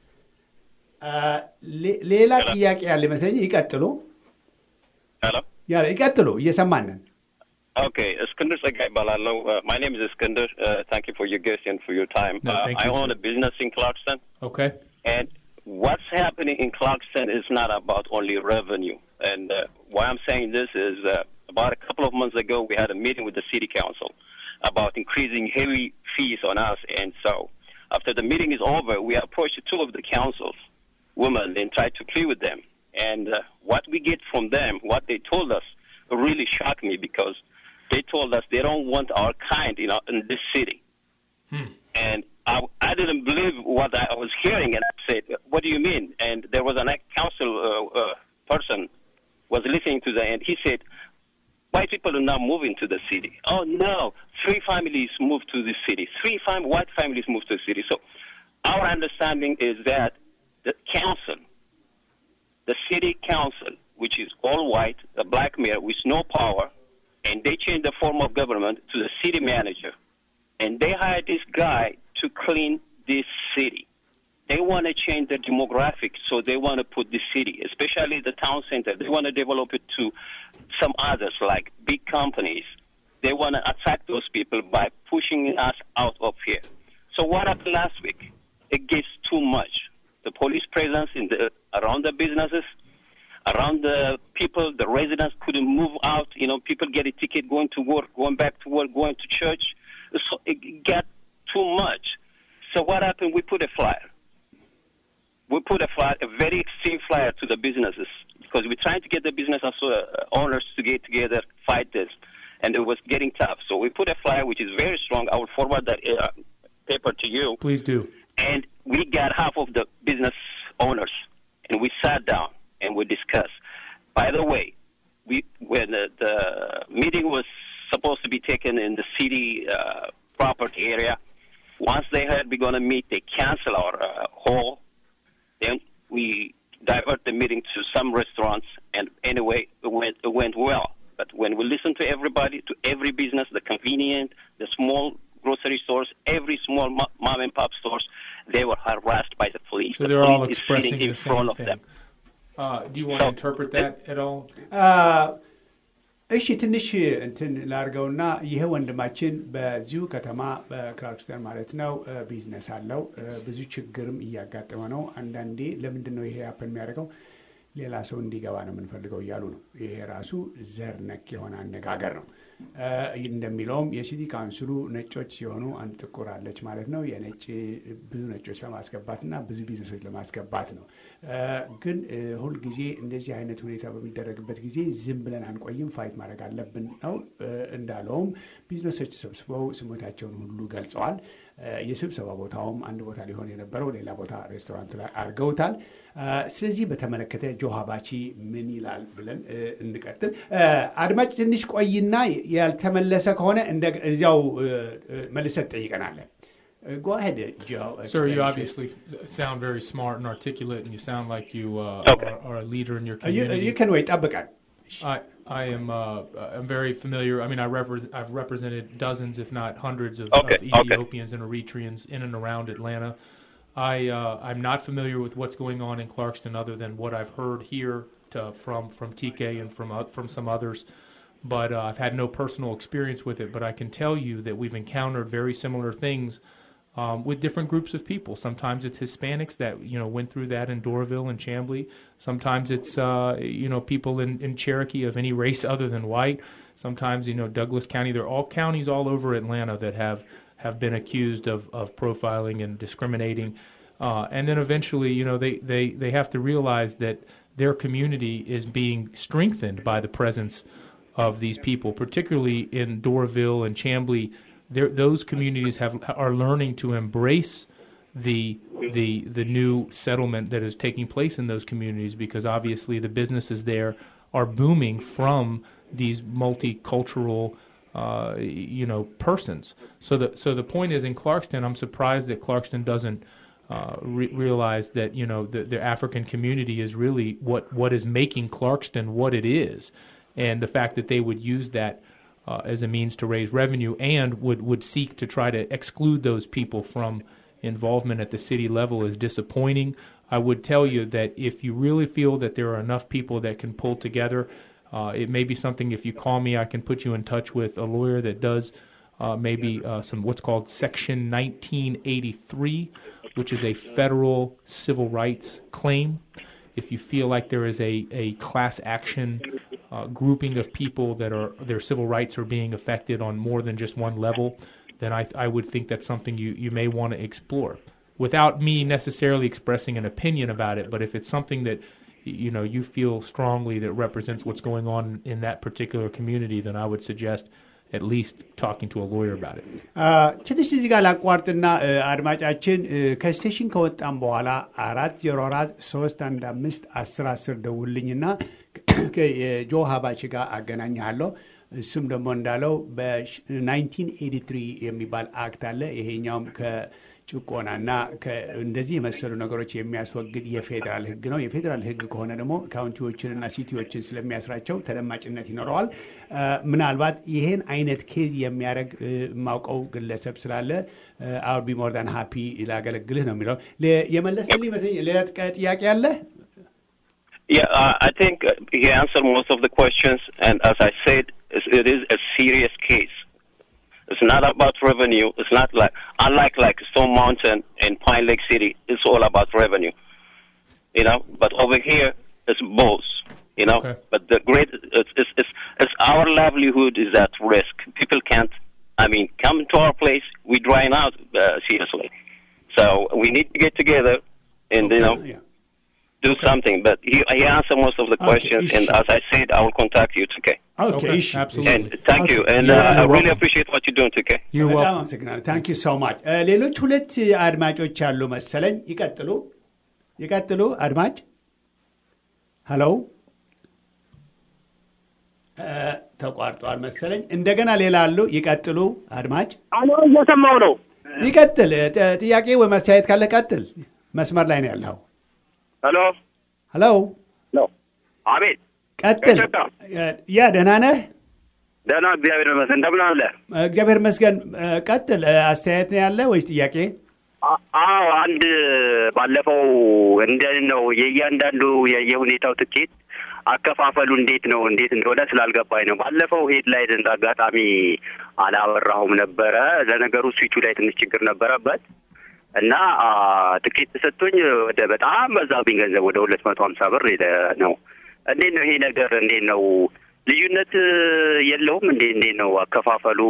ሌላ ጥያቄ ያለ ይመስለኛል። ይቀጥሉ። ሄሎ ያለ ይቀጥሉ፣ እየሰማንን። Okay, Iskandar Sagai Balalo. Uh, my name is Iskandar. Uh, thank you for your guest and for your time. No, uh, thank I you, own sir. a business in Clarkston. Okay. And what's happening in Clarkston is not about only revenue. And uh, why I'm saying this is uh, about a couple of months ago, we had a meeting with the city council about increasing heavy fees on us. And so after the meeting is over, we approached two of the councils, women, and tried to plead with them. And uh, what we get from them, what they told us, really shocked me because they told us they don't want our kind, you know, in this city. Hmm. And I, I didn't believe what I was hearing, and I said, "What do you mean?" And there was a council uh, uh, person was listening to that, and he said, "White people are now moving to the city." Oh no, three families moved to the city. Three fam- white families moved to the city. So our understanding is that the council, the city council, which is all white, the black mayor with no power. And they changed the form of government to the city manager. And they hired this guy to clean this city. They want to change the demographics, so they want to put the city, especially the town center, they want to develop it to some others, like big companies. They want to attract those people by pushing us out of here. So what happened last week? It gets too much. The police presence in the around the businesses, around the people, the residents couldn't move out. You know, people get a ticket going to work, going back to work, going to church. So it got too much. So what happened? We put a flyer. We put a flyer, a very extreme flyer to the businesses because we're trying to get the business owners to get together, fight this. And it was getting tough. So we put a flyer, which is very strong. I will forward that uh, paper to you. Please do. And we got half of the business owners, and we sat down. And we discussed. By the way, we when the, the meeting was supposed to be taken in the city uh, property area, once they heard we're going to meet, they cancel our uh, hall. Then we divert the meeting to some restaurants, and anyway, it went, it went well. But when we listen to everybody, to every business, the convenient, the small grocery stores, every small mom and pop stores, they were harassed by the police. So they're the all police expressing is sitting the in front same of thing. them. Uh, do you want to So, interpret that at all? እሺ ትንሽ እንትን ላርገውና ይሄ ወንድማችን በዚሁ ከተማ በክላርክስተን ማለት ነው ቢዝነስ አለው። ብዙ ችግርም እያጋጠመ ነው። አንዳንዴ ለምንድን ነው ይሄ አፕን የሚያደርገው? ሌላ ሰው እንዲገባ ነው የምንፈልገው እያሉ ነው። ይሄ ራሱ ዘር ነክ የሆነ አነጋገር ነው። እንደሚለውም የሲቲ ካውንስሉ ነጮች ሲሆኑ አንድ ጥቁር አለች ማለት ነው። የነጭ ብዙ ነጮች ለማስገባትና ብዙ ቢዝነሶች ለማስገባት ነው። ግን ሁልጊዜ እንደዚህ አይነት ሁኔታ በሚደረግበት ጊዜ ዝም ብለን አንቆይም፣ ፋይት ማድረግ አለብን ነው እንዳለውም ቢዝነሶች ተሰብስበው ስሞታቸውን ሁሉ ገልጸዋል። የስብሰባ ቦታውም አንድ ቦታ ሊሆን የነበረው ሌላ ቦታ ሬስቶራንት ላይ አድርገውታል። ስለዚህ በተመለከተ ጆሃባቺ ምን ይላል ብለን እንቀጥል። አድማጭ ትንሽ ቆይና ያልተመለሰ ከሆነ እዚያው መልሰን ጠይቀናለን። Go ahead, Joe. Sir, you obviously sound very smart and articulate, and you sound like you uh, okay. are, are a leader in your You, community. you can wait. Abakan. I I am uh, I'm very familiar. I mean, I repre- I've represented dozens, if not hundreds, of, Okay, of Ethiopians okay. and Eritreans in and around Atlanta. I uh, I'm not familiar with what's going on in Clarkston, other than what I've heard here to, from from T K and from uh, from some others. But uh, I've had no personal experience with it. But I can tell you that we've encountered very similar things. Um, with different groups of people. Sometimes it's Hispanics that, you know, went through that in Doraville and Chamblee. Sometimes it's, uh, you know, people in, in Cherokee of any race other than white. Sometimes, you know, Douglas County. There are all counties all over Atlanta that have, have been accused of, of profiling and discriminating. Uh, and then eventually, you know, they, they, they have to realize that their community is being strengthened by the presence of these people, particularly in Doraville and Chamblee. Those communities have are learning to embrace the the the new settlement that is taking place in those communities, because obviously the businesses there are booming from these multicultural uh, you know persons. So the so the point is, in Clarkston, I'm surprised that Clarkston doesn't uh, re- realize that you know the, the African community is really what what is making Clarkston what it is, and the fact that they would use that uh, as a means to raise revenue and would would seek to try to exclude those people from involvement at the city level is disappointing. I would tell you that if you really feel that there are enough people that can pull together, uh, it may be something, if you call me, I can put you in touch with a lawyer that does uh, maybe uh, some what's called Section nineteen eighty-three, which is a federal civil rights claim. If you feel like there is a, a class action uh, grouping of people that are their civil rights are being affected on more than just one level, then I, I would think that's something you, you may want to explore, without me necessarily expressing an opinion about it. But if it's something that you know you feel strongly that represents what's going on in that particular community, then I would suggest at least talking to a lawyer about it. ትንሽ እዚህ ጋር ላቋርጥና አድማጫችን ከስቴሽን ከወጣም በኋላ አራት ዜሮ አራት ሶስት አንድ አምስት አስር አስር ደውልኝና ከጆ ሀባች ጋር አገናኝሃለሁ። እሱም ደግሞ እንዳለው በናይንቲን ኤይቲ ትሪ የሚባል አክት አለ። ይሄኛውም ከጭቆናና እንደዚህ የመሰሉ ነገሮች የሚያስወግድ የፌዴራል ሕግ ነው። የፌዴራል ሕግ ከሆነ ደግሞ ካውንቲዎችንና ሲቲዎችን ስለሚያስራቸው ተደማጭነት ይኖረዋል። ምናልባት ይሄን አይነት ኬዝ የሚያደርግ ማውቀው ግለሰብ ስላለ አውል ቢ ሞር ዳን ሃፒ ላገለግልህ ነው የሚለው። የመለስልኝ ሌላ ጥያቄ አለ? Yeah, uh, I think uh, he answered most of the questions, and as I said, it is a serious case. It's not about revenue. It's not like, unlike like Stone Mountain and Pine Lake City, it's all about revenue, you know. But over here, it's both, you know. Okay. But the great, it's, it's, it's, it's our livelihood is at risk. People can't, I mean, come to our place, we drying out, uh, seriously. So we need to get together and, okay. you know, yeah. do okay. something, but he, he answered most of the questions, okay, and as I said, I will contact you, okay? Okay, okay. Absolutely. And thank okay. you, and yeah, uh, I really welcome. appreciate what you're doing, okay? You're welcome. Thank you so much. ሌሎች ሁለት አድማጮች አሉ መሰለኝ። ይቀጥሉ ይቀጥሉ አድማጭ። ሄሎ ተቋርጧል መሰለኝ። እንደገና ሌላ አሉ። ይቀጥሉ አድማጭ። አሎ እየሰማው ነው። ይቀጥል። ጥያቄ ወይ ማስተያየት ካለ ቀጥል። መስመር ላይ ነው ያለው። ሄሎ ሄሎ ሄሎ አቤት ቀጥል። ያ ደህና ነህ? ደህና እግዚአብሔር ይመስገን። እንደምን አለ? እግዚአብሔር ይመስገን። ቀጥል። አስተያየት ነው ያለ ወይስ ጥያቄ? አዎ አንድ ባለፈው እንደን ነው የእያንዳንዱ የየሁኔታው ትኬት አከፋፈሉ እንዴት ነው እንዴት እንደሆነ ስላልገባኝ ነው። ባለፈው ሄድ ላይ እንዳጋጣሚ አላወራሁም ነበረ። ለነገሩ ስዊቹ ላይ ትንሽ ችግር ነበረበት እና ትኬት ተሰጥቶኝ ወደ በጣም በዛብኝ ገንዘብ ወደ ሁለት መቶ ሀምሳ ብር ነው። እንዴት ነው ይሄ ነገር? እንዴት ነው ልዩነት የለውም እንዴ? እንዴት ነው አከፋፈሉ?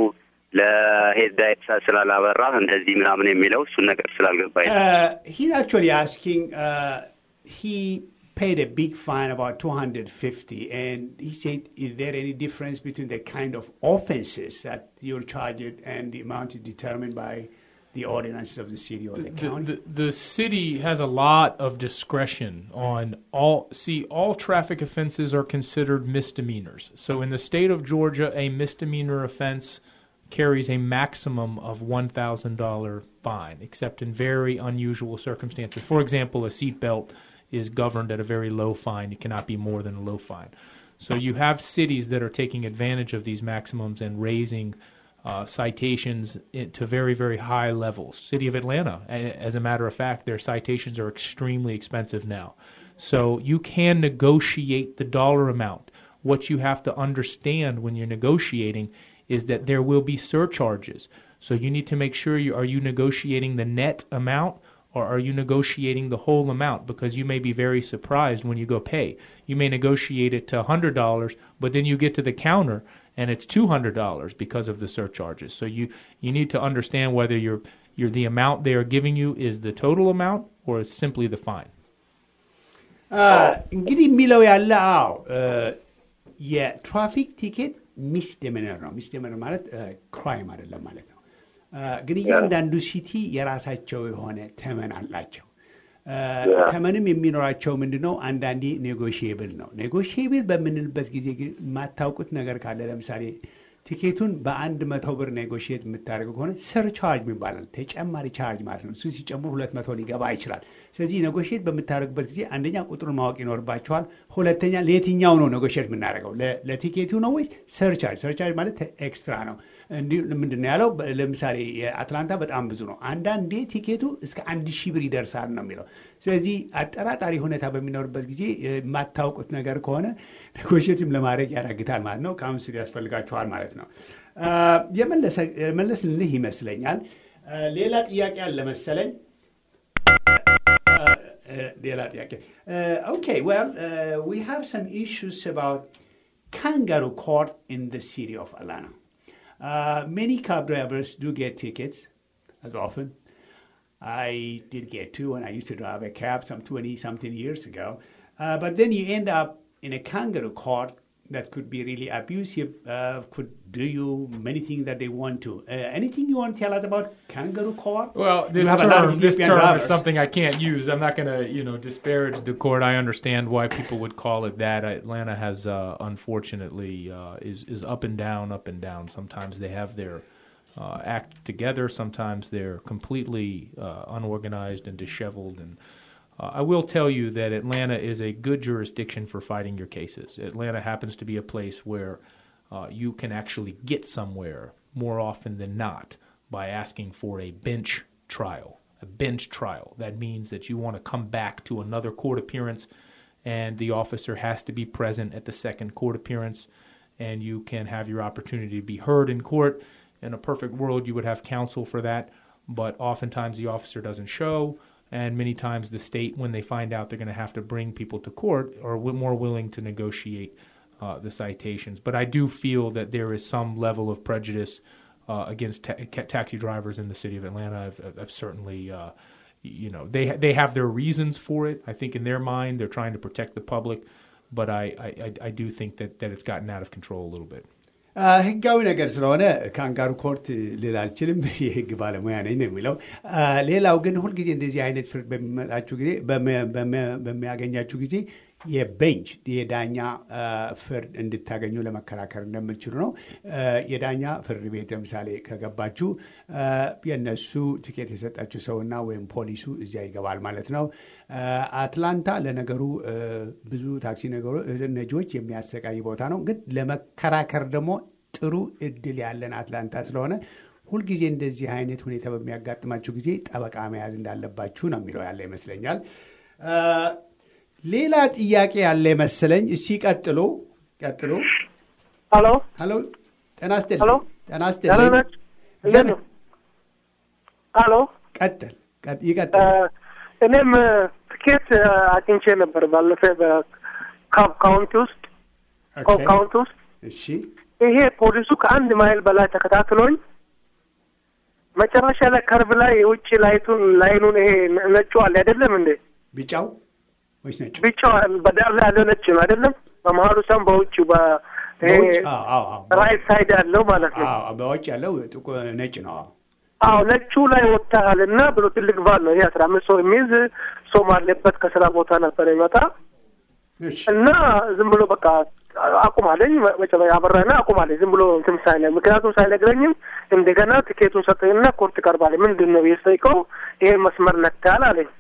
ለሄድ ዳይት ስላላበራ እንደዚህ ምናምን የሚለው እሱ ነገር ስላልገባኝ ነው። he actually asking uh, he paid a big fine about two hundred fifty, and he said, is there any difference between the kind of offenses that you're charged and the amount is determined by the ordinance of the city or the county? The, the, the city has a lot of discretion on all. See, all traffic offenses are considered misdemeanors. So in the state of Georgia, a misdemeanor offense carries a maximum of one thousand dollars fine, except in very unusual circumstances. For example, a seatbelt is governed at a very low fine. It cannot be more than a low fine. So you have cities that are taking advantage of these maximums and raising Uh, citations to very, very high levels. City of Atlanta, as a matter of fact, their citations are extremely expensive now. So you can negotiate the dollar amount. What you have to understand when you're negotiating is that there will be surcharges. So you need to make sure, you are you negotiating the net amount or are you negotiating the whole amount? Because you may be very surprised when you go pay. You may negotiate it to one hundred dollars, but then you get to the counter and it's two hundred dollars because of the surcharges. So you, you need to understand whether you're, you're, the amount they are giving you is the total amount or is simply the fine. እንግዲህ የሚለው ያለ አዎ የትራፊክ ቲኬት ሚስደመነር ነው። ሚስደመነር ማለት ክራይም አይደለም ማለት ነው። ግን እያንዳንዱ ሲቲ የራሳቸው የሆነ ተመን አላቸው። ተመንም የሚኖራቸው ምንድን ነው? አንዳንዴ ኔጎሽየብል ነው። ኔጎሽየብል በምንልበት ጊዜ ግን የማታውቁት ነገር ካለ ለምሳሌ ቲኬቱን በአንድ መቶ ብር ኔጎሽየት የምታደርገው ከሆነ ሰርቻርጅ ይባላል። ተጨማሪ ቻርጅ ማለት ነው። እሱ ሲጨምር ሁለት መቶ ሊገባ ይችላል። ስለዚህ ኔጎሽየት በምታደርጉበት ጊዜ አንደኛ ቁጥሩን ማወቅ ይኖርባቸዋል። ሁለተኛ ለየትኛው ነው ኔጎሽየት የምናደርገው? ለቲኬቱ ነው ወይስ ሰርቻርጅ? ሰርቻርጅ ማለት ኤክስትራ ነው። እንዲሁ ምንድን ነው ያለው? ለምሳሌ የአትላንታ በጣም ብዙ ነው። አንዳንዴ ቲኬቱ እስከ አንድ ሺህ ብር ይደርሳል ነው የሚለው። ስለዚህ አጠራጣሪ ሁኔታ በሚኖርበት ጊዜ የማታውቁት ነገር ከሆነ ኔጎሽየትም ለማድረግ ያዳግታል ማለት ነው። ካውንስል ያስፈልጋችኋል ማለት ነው። የመለስንልህ ይመስለኛል። ሌላ ጥያቄ አለ መሰለኝ። ሌላ ጥያቄ ኦኬ ዌል ዊ ሃቭ ሰም ኢሹስ አባውት ካንጋሩ ኮርት ኢን ዘ ሲቲ ኦፍ አትላንታ. Uh, many cab drivers do get tickets as often. I did get two when I used to drive a cab some twenty-something years ago. Uh, but then you end up in a kangaroo court that could be really abusive, uh, could do you many things that they want to. Uh, anything you want to tell us about kangaroo court? Well, this term, this term is something I can't use. I'm not going to, you know, disparage the court. I understand why people would call it that. Atlanta has, uh, unfortunately, uh, is is up and down, up and down. Sometimes they have their uh, act together. Sometimes they're completely uh, unorganized and disheveled. And Uh, I will tell you that Atlanta is a good jurisdiction for fighting your cases. Atlanta happens to be a place where uh, you can actually get somewhere more often than not by asking for a bench trial. A bench trial. That means that you want to come back to another court appearance and the officer has to be present at the second court appearance and you can have your opportunity to be heard in court. In a perfect world, you would have counsel for that, but oftentimes the officer doesn't show. And many times the state, when they find out they're going to have to bring people to court, are more willing to negotiate uh, the citations. But I do feel that there is some level of prejudice uh, against ta- taxi drivers in the city of Atlanta. I've, I've certainly, uh, you know, they they have their reasons for it. I think in their mind they're trying to protect the public. But I, I, I do think that, that it's gotten out of control a little bit. ህጋዊ ነገር ስለሆነ ካንጋሩ ኮርት ልል አልችልም። የህግ ባለሙያ ነኝ ነው የሚለው። ሌላው ግን ሁልጊዜ እንደዚህ አይነት ፍርድ በሚመጣችሁ ጊዜ በሚያገኛችሁ ጊዜ የቤንች የዳኛ ፍርድ እንድታገኙ ለመከራከር እንደምትችሉ ነው። የዳኛ ፍርድ ቤት ለምሳሌ ከገባችሁ የነሱ ቲኬት የሰጣችሁ ሰውና ወይም ፖሊሱ እዚያ ይገባል ማለት ነው። አትላንታ ለነገሩ ብዙ ታክሲ ነገሩ ነጂዎች የሚያሰቃይ ቦታ ነው። ግን ለመከራከር ደግሞ ጥሩ እድል ያለን አትላንታ ስለሆነ ሁልጊዜ እንደዚህ አይነት ሁኔታ በሚያጋጥማችሁ ጊዜ ጠበቃ መያዝ እንዳለባችሁ ነው የሚለው ያለ ይመስለኛል። ሌላ ጥያቄ ያለ መሰለኝ። እሺ ቀጥሉ ቀጥሉ። ሄሎ ሄሎ ጤና ይስጥልኝ። ሄሎ ጤና ይስጥልኝ። ሄሎ ቀጥል ይቀጥል። እኔም ትኬት አግኝቼ ነበር ባለፈው በካፕ ካውንቲ ውስጥ ኮፕ ካውንቲ ውስጥ። እሺ ይሄ ፖሊሱ ከአንድ ማይል በላይ ተከታትሎኝ መጨረሻ ላይ ከርብ ላይ የውጭ ላይቱን ላይኑን ይሄ ነጩ አለ አይደለም እንዴ? ቢጫው ወይስ ነጭ? ቢጫው በዳር ላይ ያለው ነጭ ነው አይደለም? በመሃሉ ሰም በውጭ በይሄ ራይት ሳይድ ያለው ማለት ነው። አዎ በውጭ ያለው ጥቁር ነጭ ነው። አዎ ነጩ ላይ ወጣልና ብሎ ትልቅ ቫን ነው። ይሄ አስራ አምስት ሰው የሚይዝ ሰው ማለበት ከስራ ቦታ ነበር ይመጣ እና ዝም ብሎ በቃ አቁማለኝ መጨረሻ ያበራና አቁማለኝ ዝም ብሎ እንትን ሳይነግረኝ፣ ምክንያቱም ሳይነግረኝም እንደገና ቲኬቱን ሰጠኝና ኮርት ቀርባለኝ። ምንድነው የሰይቀው ይሄ መስመር ነክታል አለኝ።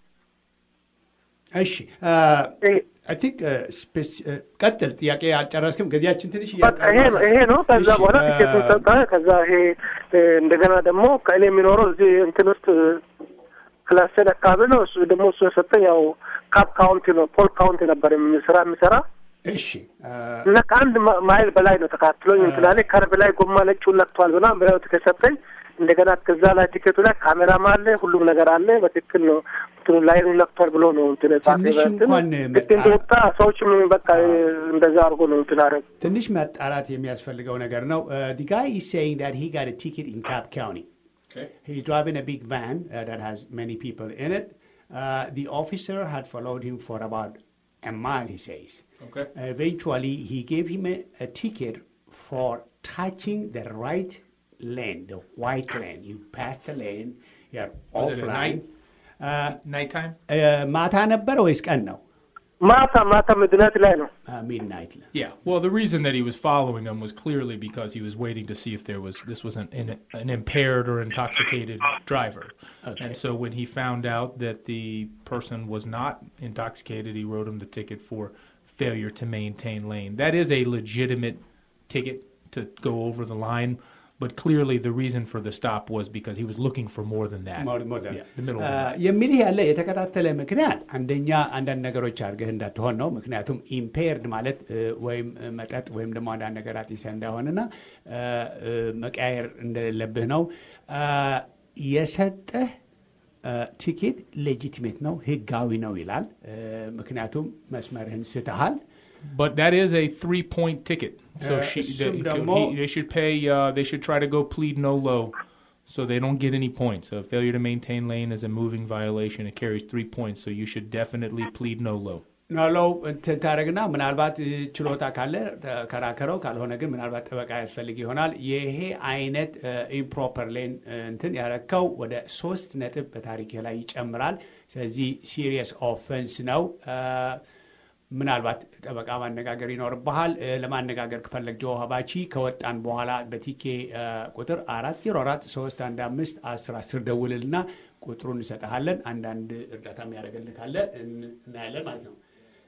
እሺ አይ ቲንክ ስፔስ ቀጥል። ጥያቄ አልጨረስክም? ገዚያችን ትንሽ ይሄ ይሄ ነው። ከዛ በኋላ ቲኬቱን ሰጠ። ከዛ ይሄ እንደገና ደግሞ ከእኔ የሚኖረው እዚህ እንትን ውስጥ ክላስ አካባቢ ነው። እሱ ደግሞ እሱ ሰጠኝ። ያው ካፕ ካውንቲ ነው ፖል ካውንቲ ነበር የሚሰራ የሚሰራ እሺ እና ከአንድ ማይል በላይ ነው ተካትሎኝ እንትን አለ። ከርብ ላይ ጎማ ነጩን ነክቷል ብላ ብለው ተከሰጠኝ። እንደገና ከዛ ላይ ቲኬቱ ላይ ካሜራም አለ ሁሉም ነገር አለ። በትክክል ነው እንትኑ ላይ ነክቷል ብሎ ነው እንትን ትንሽ እንኳን እንደወጣ ሰዎችም በቃ እንደዛ አድርጎ ነው እንትን አረግ ትንሽ መጣራት የሚያስፈልገው ነገር ነው። the guy is saying that he got a ticket in Cobb County. Okay. He's driving a big van uh, that has many people in it. Uh, the officer had followed him for about a mile, he says. Okay. Uh, eventually, he gave him a, a ticket for touching the right lane, the white lane. You pass the lane, you're Was it at offline. night? Uh, Nighttime? uh, ማታ ነበር ወይስ ቀን ነው? ማታ ማታ ምድነት ላይ ነው። Uh, midnight. Yeah. Well, the reason that he was following him was clearly because he was waiting to see if there was this was an an, an impaired or intoxicated driver. Okay. And so when he found out that the person was not intoxicated, he wrote him the ticket for failure to maintain lane. That is a legitimate ticket to go over the line, but clearly the reason for the stop was because he was looking for more than that. More, more than Yeah, the middle of uh, that. የሚልህ ያለ የተከታተለ ምክንያት አንደኛ አንዳንድ ነገሮች አድርገህ እንዳትሆን ነው። ምክንያቱም ኢምፔርድ ማለት ወይም መጠጥ ወይም ደግሞ አንዳንድ ነገር አጢሰህ እንዳይሆንና መቀያየር እንደሌለብህ ነው። የሰጠህ ቲኬት ሌጂቲሜት ነው፣ ህጋዊ ነው ይላል። ምክንያቱም መስመርህን ስተሃል። But that is a three-point ticket. So Uh, she, the, Sumdamo- he, they should pay. Uh, they should try to go plead no low, so they don't get any points. So failure to maintain lane is a moving violation. It carries three points. So you should definitely plead no low. ኖሎው እንትን ታደርግና ምናልባት ችሎታ ካለ ከራከረው፣ ካልሆነ ግን ምናልባት ጠበቃ ያስፈልግ ይሆናል። ይሄ አይነት ኢምፕሮፐር ሌን እንትን ያረከው ወደ ሶስት ነጥብ በታሪክ ላይ ይጨምራል። ስለዚህ ሲሪየስ ኦፈንስ ነው። ምናልባት ጠበቃ ማነጋገር ይኖርብሃል። ለማነጋገር ከፈለግ ጆ ሀባቺ ከወጣን በኋላ በቲኬ ቁጥር አራት ዜሮ አራት ሶስት አንድ አምስት አስር አስር ደውልልና ቁጥሩን እንሰጥሃለን። አንዳንድ እርዳታ የሚያደርግልህ ካለ እናያለን ማለት ነው።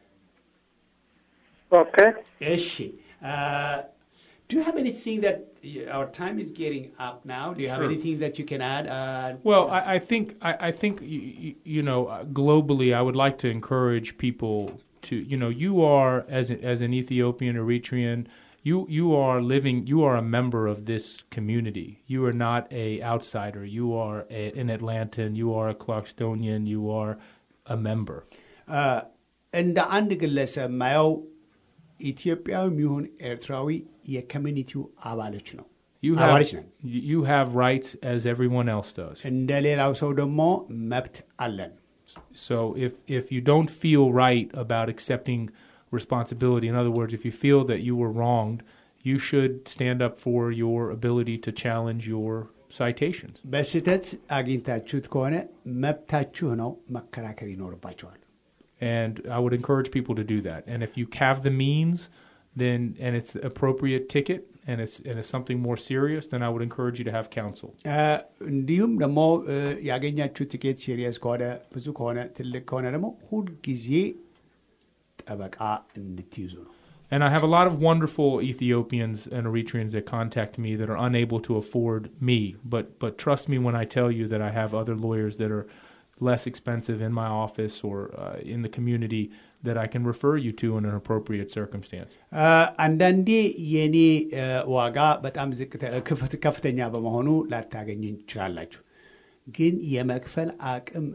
ኦኬ እሺ። Do you have anything that our time is getting up now? Do you have Sure. anything that you can add? Uh, Well, I, I think I, I think you, you know globally, I would like to encourage people to you know you are as a, as an Ethiopian Eritrean, you you are living, you are a member of this community. You are not a outsider. You are a, an Atlantan. You are a Clarkstonian. You are a member. እንደ አንድ ግለሰብ ማየው ኢትዮጵያዊም ይሁን ኤርትራዊ የኮሚኒቲው አባሎች ነው። You አባሎች have ነን። you have rights as everyone else does. እንደ ሌላው ሰው ደግሞ መብት አለን። So if if you don't feel right about accepting responsibility, in other words, if you feel that you were wronged, you should stand up for your ability to challenge your citations. በስህተት አግኝታችሁት ከሆነ መብታችሁ ነው፣ መከራከር ይኖርባችኋል። And I would encourage people to do that. And if you have the means, then and it's the appropriate ticket and it's and it's something more serious, then I would encourage you to have counsel. እንዲሁም ደግሞ ያገኛችሁ ቲኬት ሲሪየስ ከሆነ ብዙ ከሆነ ትልቅ ከሆነ ደግሞ ሁልጊዜ ጠበቃ እንድትይዙ ነው። And I have a lot of wonderful Ethiopians and Eritreans that contact me that are unable to afford me. But but trust me when I tell you that I have other lawyers that are less expensive in my office or uh, in the community that I can refer you to in an appropriate circumstance. አንዳንዴ የኔ ዋጋ በጣም ከፍተኛ በመሆኑ ላታገኙ ትችላላችሁ። ግን የመክፈል አቅም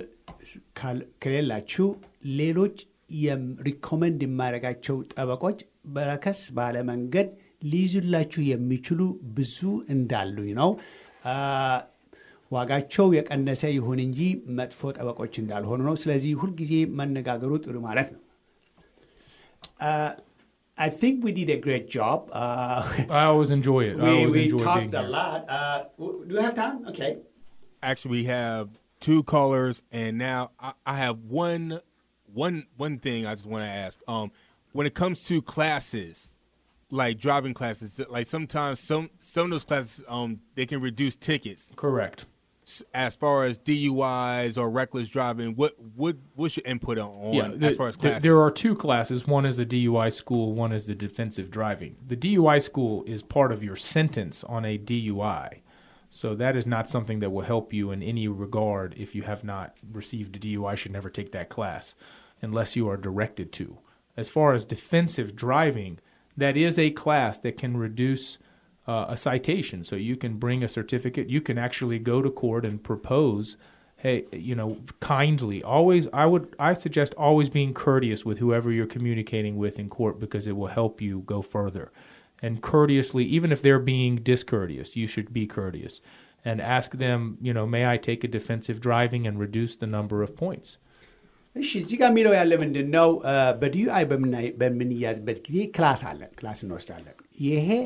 ከሌላችሁ ሌሎች ሪኮመንድ የማደርጋቸው ጠበቆች በረከስ ባለ መንገድ ሊይዙላችሁ የሚችሉ ብዙ እንዳሉኝ ነው። ዋጋቸው የቀነሰ ይሁን እንጂ መጥፎ ጠበቆች እንዳልሆኑ ነው። ስለዚህ ሁልጊዜ መነጋገሩ ጥሩ ማለት ነው። I think we did a great job. Uh, I always enjoy it. We, I always we enjoy talked being a here. lot. Uh, do we have time? Okay. Actually, we have two callers, and now I, I have one, one, one thing I just want to ask. Um, when it comes to classes, like driving classes, like sometimes some some of those classes, um, they can reduce tickets. Correct. As far as D U Is or reckless driving, what what what's your input on, on Yeah, the, as far as classes? there are two classes. One is the D U I school. One is the defensive driving. The D U I school is part of your sentence on a D U I. So that is not something that will help you in any regard. If you have not received a D U I, you should never take that class unless you are directed to. As far as defensive driving, that is a class that can reduce uh, a citation. So you can bring a certificate. You can actually go to court and propose, hey, you know, kindly. Always, I would, I suggest always being courteous with whoever you're communicating with in court because it will help you go further. And courteously, even if they're being discourteous, you should be courteous and ask them, you know, may I take a defensive driving and reduce the number of points? እሺ እዚህ ጋር የሚለው ያለ ምንድን ነው? በዲዩአይ በምንያዝበት ጊዜ ክላስ አለን፣ ክላስ እንወስዳለን። ይሄ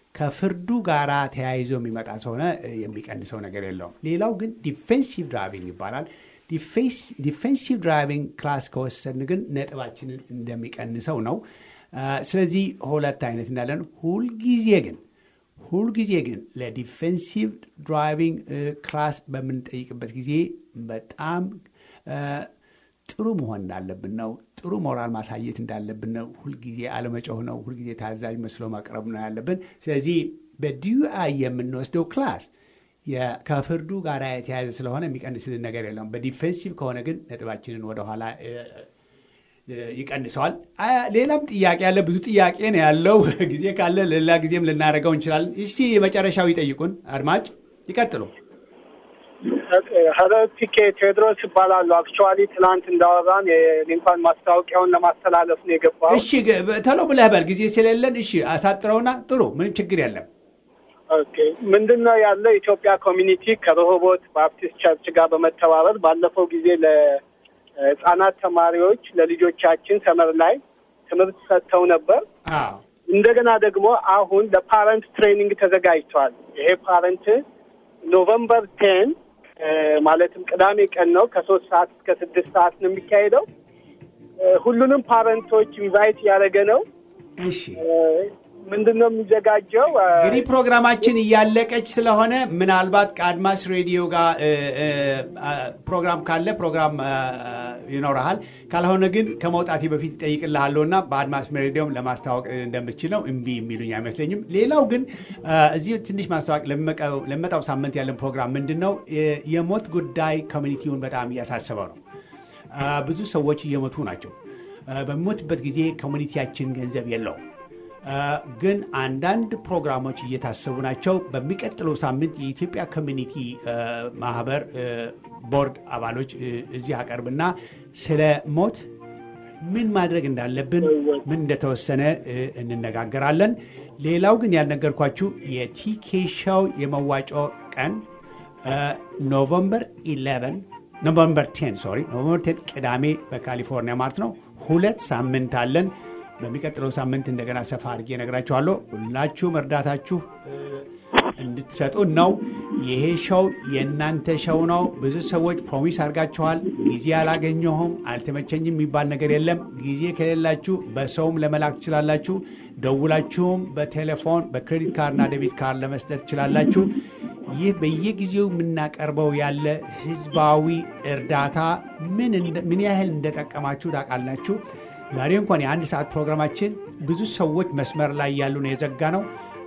ከፍርዱ ጋር ተያይዞ የሚመጣ ሰሆነ የሚቀንሰው ነገር የለውም። ሌላው ግን ዲፌንሲቭ ድራይቪንግ ይባላል። ዲፌንሲቭ ድራይቪንግ ክላስ ከወሰድን ግን ነጥባችንን እንደሚቀንሰው ነው። ስለዚህ ሁለት አይነት እንዳለን ሁልጊዜ ግን ሁልጊዜ ግን ለዲፌንሲቭ ድራይቪንግ ክላስ በምንጠይቅበት ጊዜ በጣም ጥሩ መሆን እንዳለብን ነው። ጥሩ ሞራል ማሳየት እንዳለብን ነው። ሁልጊዜ አለመጮህ ነው። ሁልጊዜ ታዛዥ መስሎ ማቅረብ ነው ያለብን። ስለዚህ በዲዩአይ የምንወስደው ክላስ ከፍርዱ ጋር የተያያዘ ስለሆነ የሚቀንስልን ነገር የለውም። በዲፌንሲቭ ከሆነ ግን ነጥባችንን ወደኋላ ይቀንሰዋል። ሌላም ጥያቄ ያለ ብዙ ጥያቄ ነው ያለው። ጊዜ ካለ ሌላ ጊዜም ልናደርገው እንችላለን። እስቲ የመጨረሻው ይጠይቁን አድማጭ ይቀጥሉ። ሄሎ ቲኬ ቴዎድሮስ ይባላሉ። አክቹዋሊ ትናንት እንዳወራን የሊንኳን ማስታወቂያውን ለማስተላለፍ ነው የገባው። እሺ ቶሎ ብለህ በል ጊዜ ስለሌለን። እሺ አሳጥረውና ጥሩ ምንም ችግር የለም። ኦኬ ምንድነው ያለው ኢትዮጵያ ኮሚኒቲ ከሮሆቦት ባፕቲስት ቸርች ጋር በመተባበር ባለፈው ጊዜ ለህፃናት ተማሪዎች ለልጆቻችን ሰመር ላይ ትምህርት ሰጥተው ነበር። አዎ እንደገና ደግሞ አሁን ለፓረንት ትሬኒንግ ተዘጋጅቷል። ይሄ ፓረንት ኖቨምበር ቴን ማለትም ቅዳሜ ቀን ነው ከሶስት ሰዓት እስከ ስድስት ሰዓት ነው የሚካሄደው። ሁሉንም ፓረንቶች ኢንቫይት ያደረገ ነው። እሺ ምንድነው የሚዘጋጀው? እንግዲህ ፕሮግራማችን እያለቀች ስለሆነ ምናልባት ከአድማስ ሬዲዮ ጋር ፕሮግራም ካለ ፕሮግራም ይኖርሃል። ካልሆነ ግን ከመውጣቴ በፊት እጠይቅልሃለሁና በአድማስ ሬዲዮም ለማስታወቅ እንደምችል ነው። እምቢ የሚሉኝ አይመስለኝም። ሌላው ግን እዚህ ትንሽ ማስታወቅ ለመጣው ሳምንት ያለን ፕሮግራም ምንድነው የሞት ጉዳይ ኮሚኒቲውን በጣም እያሳሰበው ነው። ብዙ ሰዎች እየሞቱ ናቸው። በሚሞትበት ጊዜ ኮሚኒቲያችን ገንዘብ የለውም። ግን አንዳንድ ፕሮግራሞች እየታሰቡ ናቸው። በሚቀጥለው ሳምንት የኢትዮጵያ ኮሚኒቲ ማህበር ቦርድ አባሎች እዚህ አቀርብና ስለ ሞት ምን ማድረግ እንዳለብን ምን እንደተወሰነ እንነጋገራለን። ሌላው ግን ያልነገርኳችሁ የቲኬ ሾው የመዋጮ ቀን ኖቨምበር ኢሌቨን ኖቨምበር ቴን ሶሪ ኖቨምበር ቴን ቅዳሜ በካሊፎርኒያ ማለት ነው። ሁለት ሳምንት አለን። በሚቀጥለው ሳምንት እንደገና ሰፋ አድርጌ እነግራችኋለሁ። ሁላችሁም እርዳታችሁ እንድትሰጡን ነው። ይሄ ሾው የእናንተ ሾው ነው። ብዙ ሰዎች ፕሮሚስ አድርጋችኋል። ጊዜ አላገኘሁም አልተመቸኝም የሚባል ነገር የለም። ጊዜ ከሌላችሁ በሰውም ለመላክ ትችላላችሁ። ደውላችሁም በቴሌፎን በክሬዲት ካርድና ዴቢት ካርድ ለመስጠት ትችላላችሁ። ይህ በየጊዜው የምናቀርበው ያለ ህዝባዊ እርዳታ ምን ያህል እንደጠቀማችሁ ታውቃላችሁ። ዛሬ እንኳን የአንድ ሰዓት ፕሮግራማችን ብዙ ሰዎች መስመር ላይ ያሉ ነው የዘጋ ነው።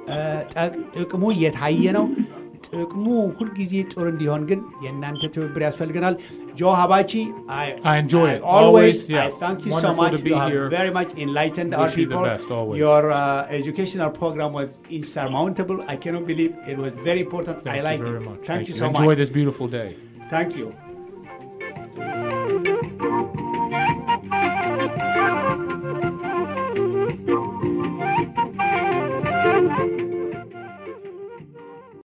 ጥቅሙ እየታየ ነው። ጥቅሙ ሁልጊዜ ጥሩ እንዲሆን ግን የእናንተ ትብብር ያስፈልገናል። ጆ ሀባቺ I enjoy it always, always yeah. I thank you Wonderful so much. to be You have here. very much enlightened Wish our you the people. best, always. Your uh, educational program was insurmountable. I cannot believe it was very important. Thank I you like very it. much. Thank, Thank you you. so Enjoy much. this beautiful day. Thank you.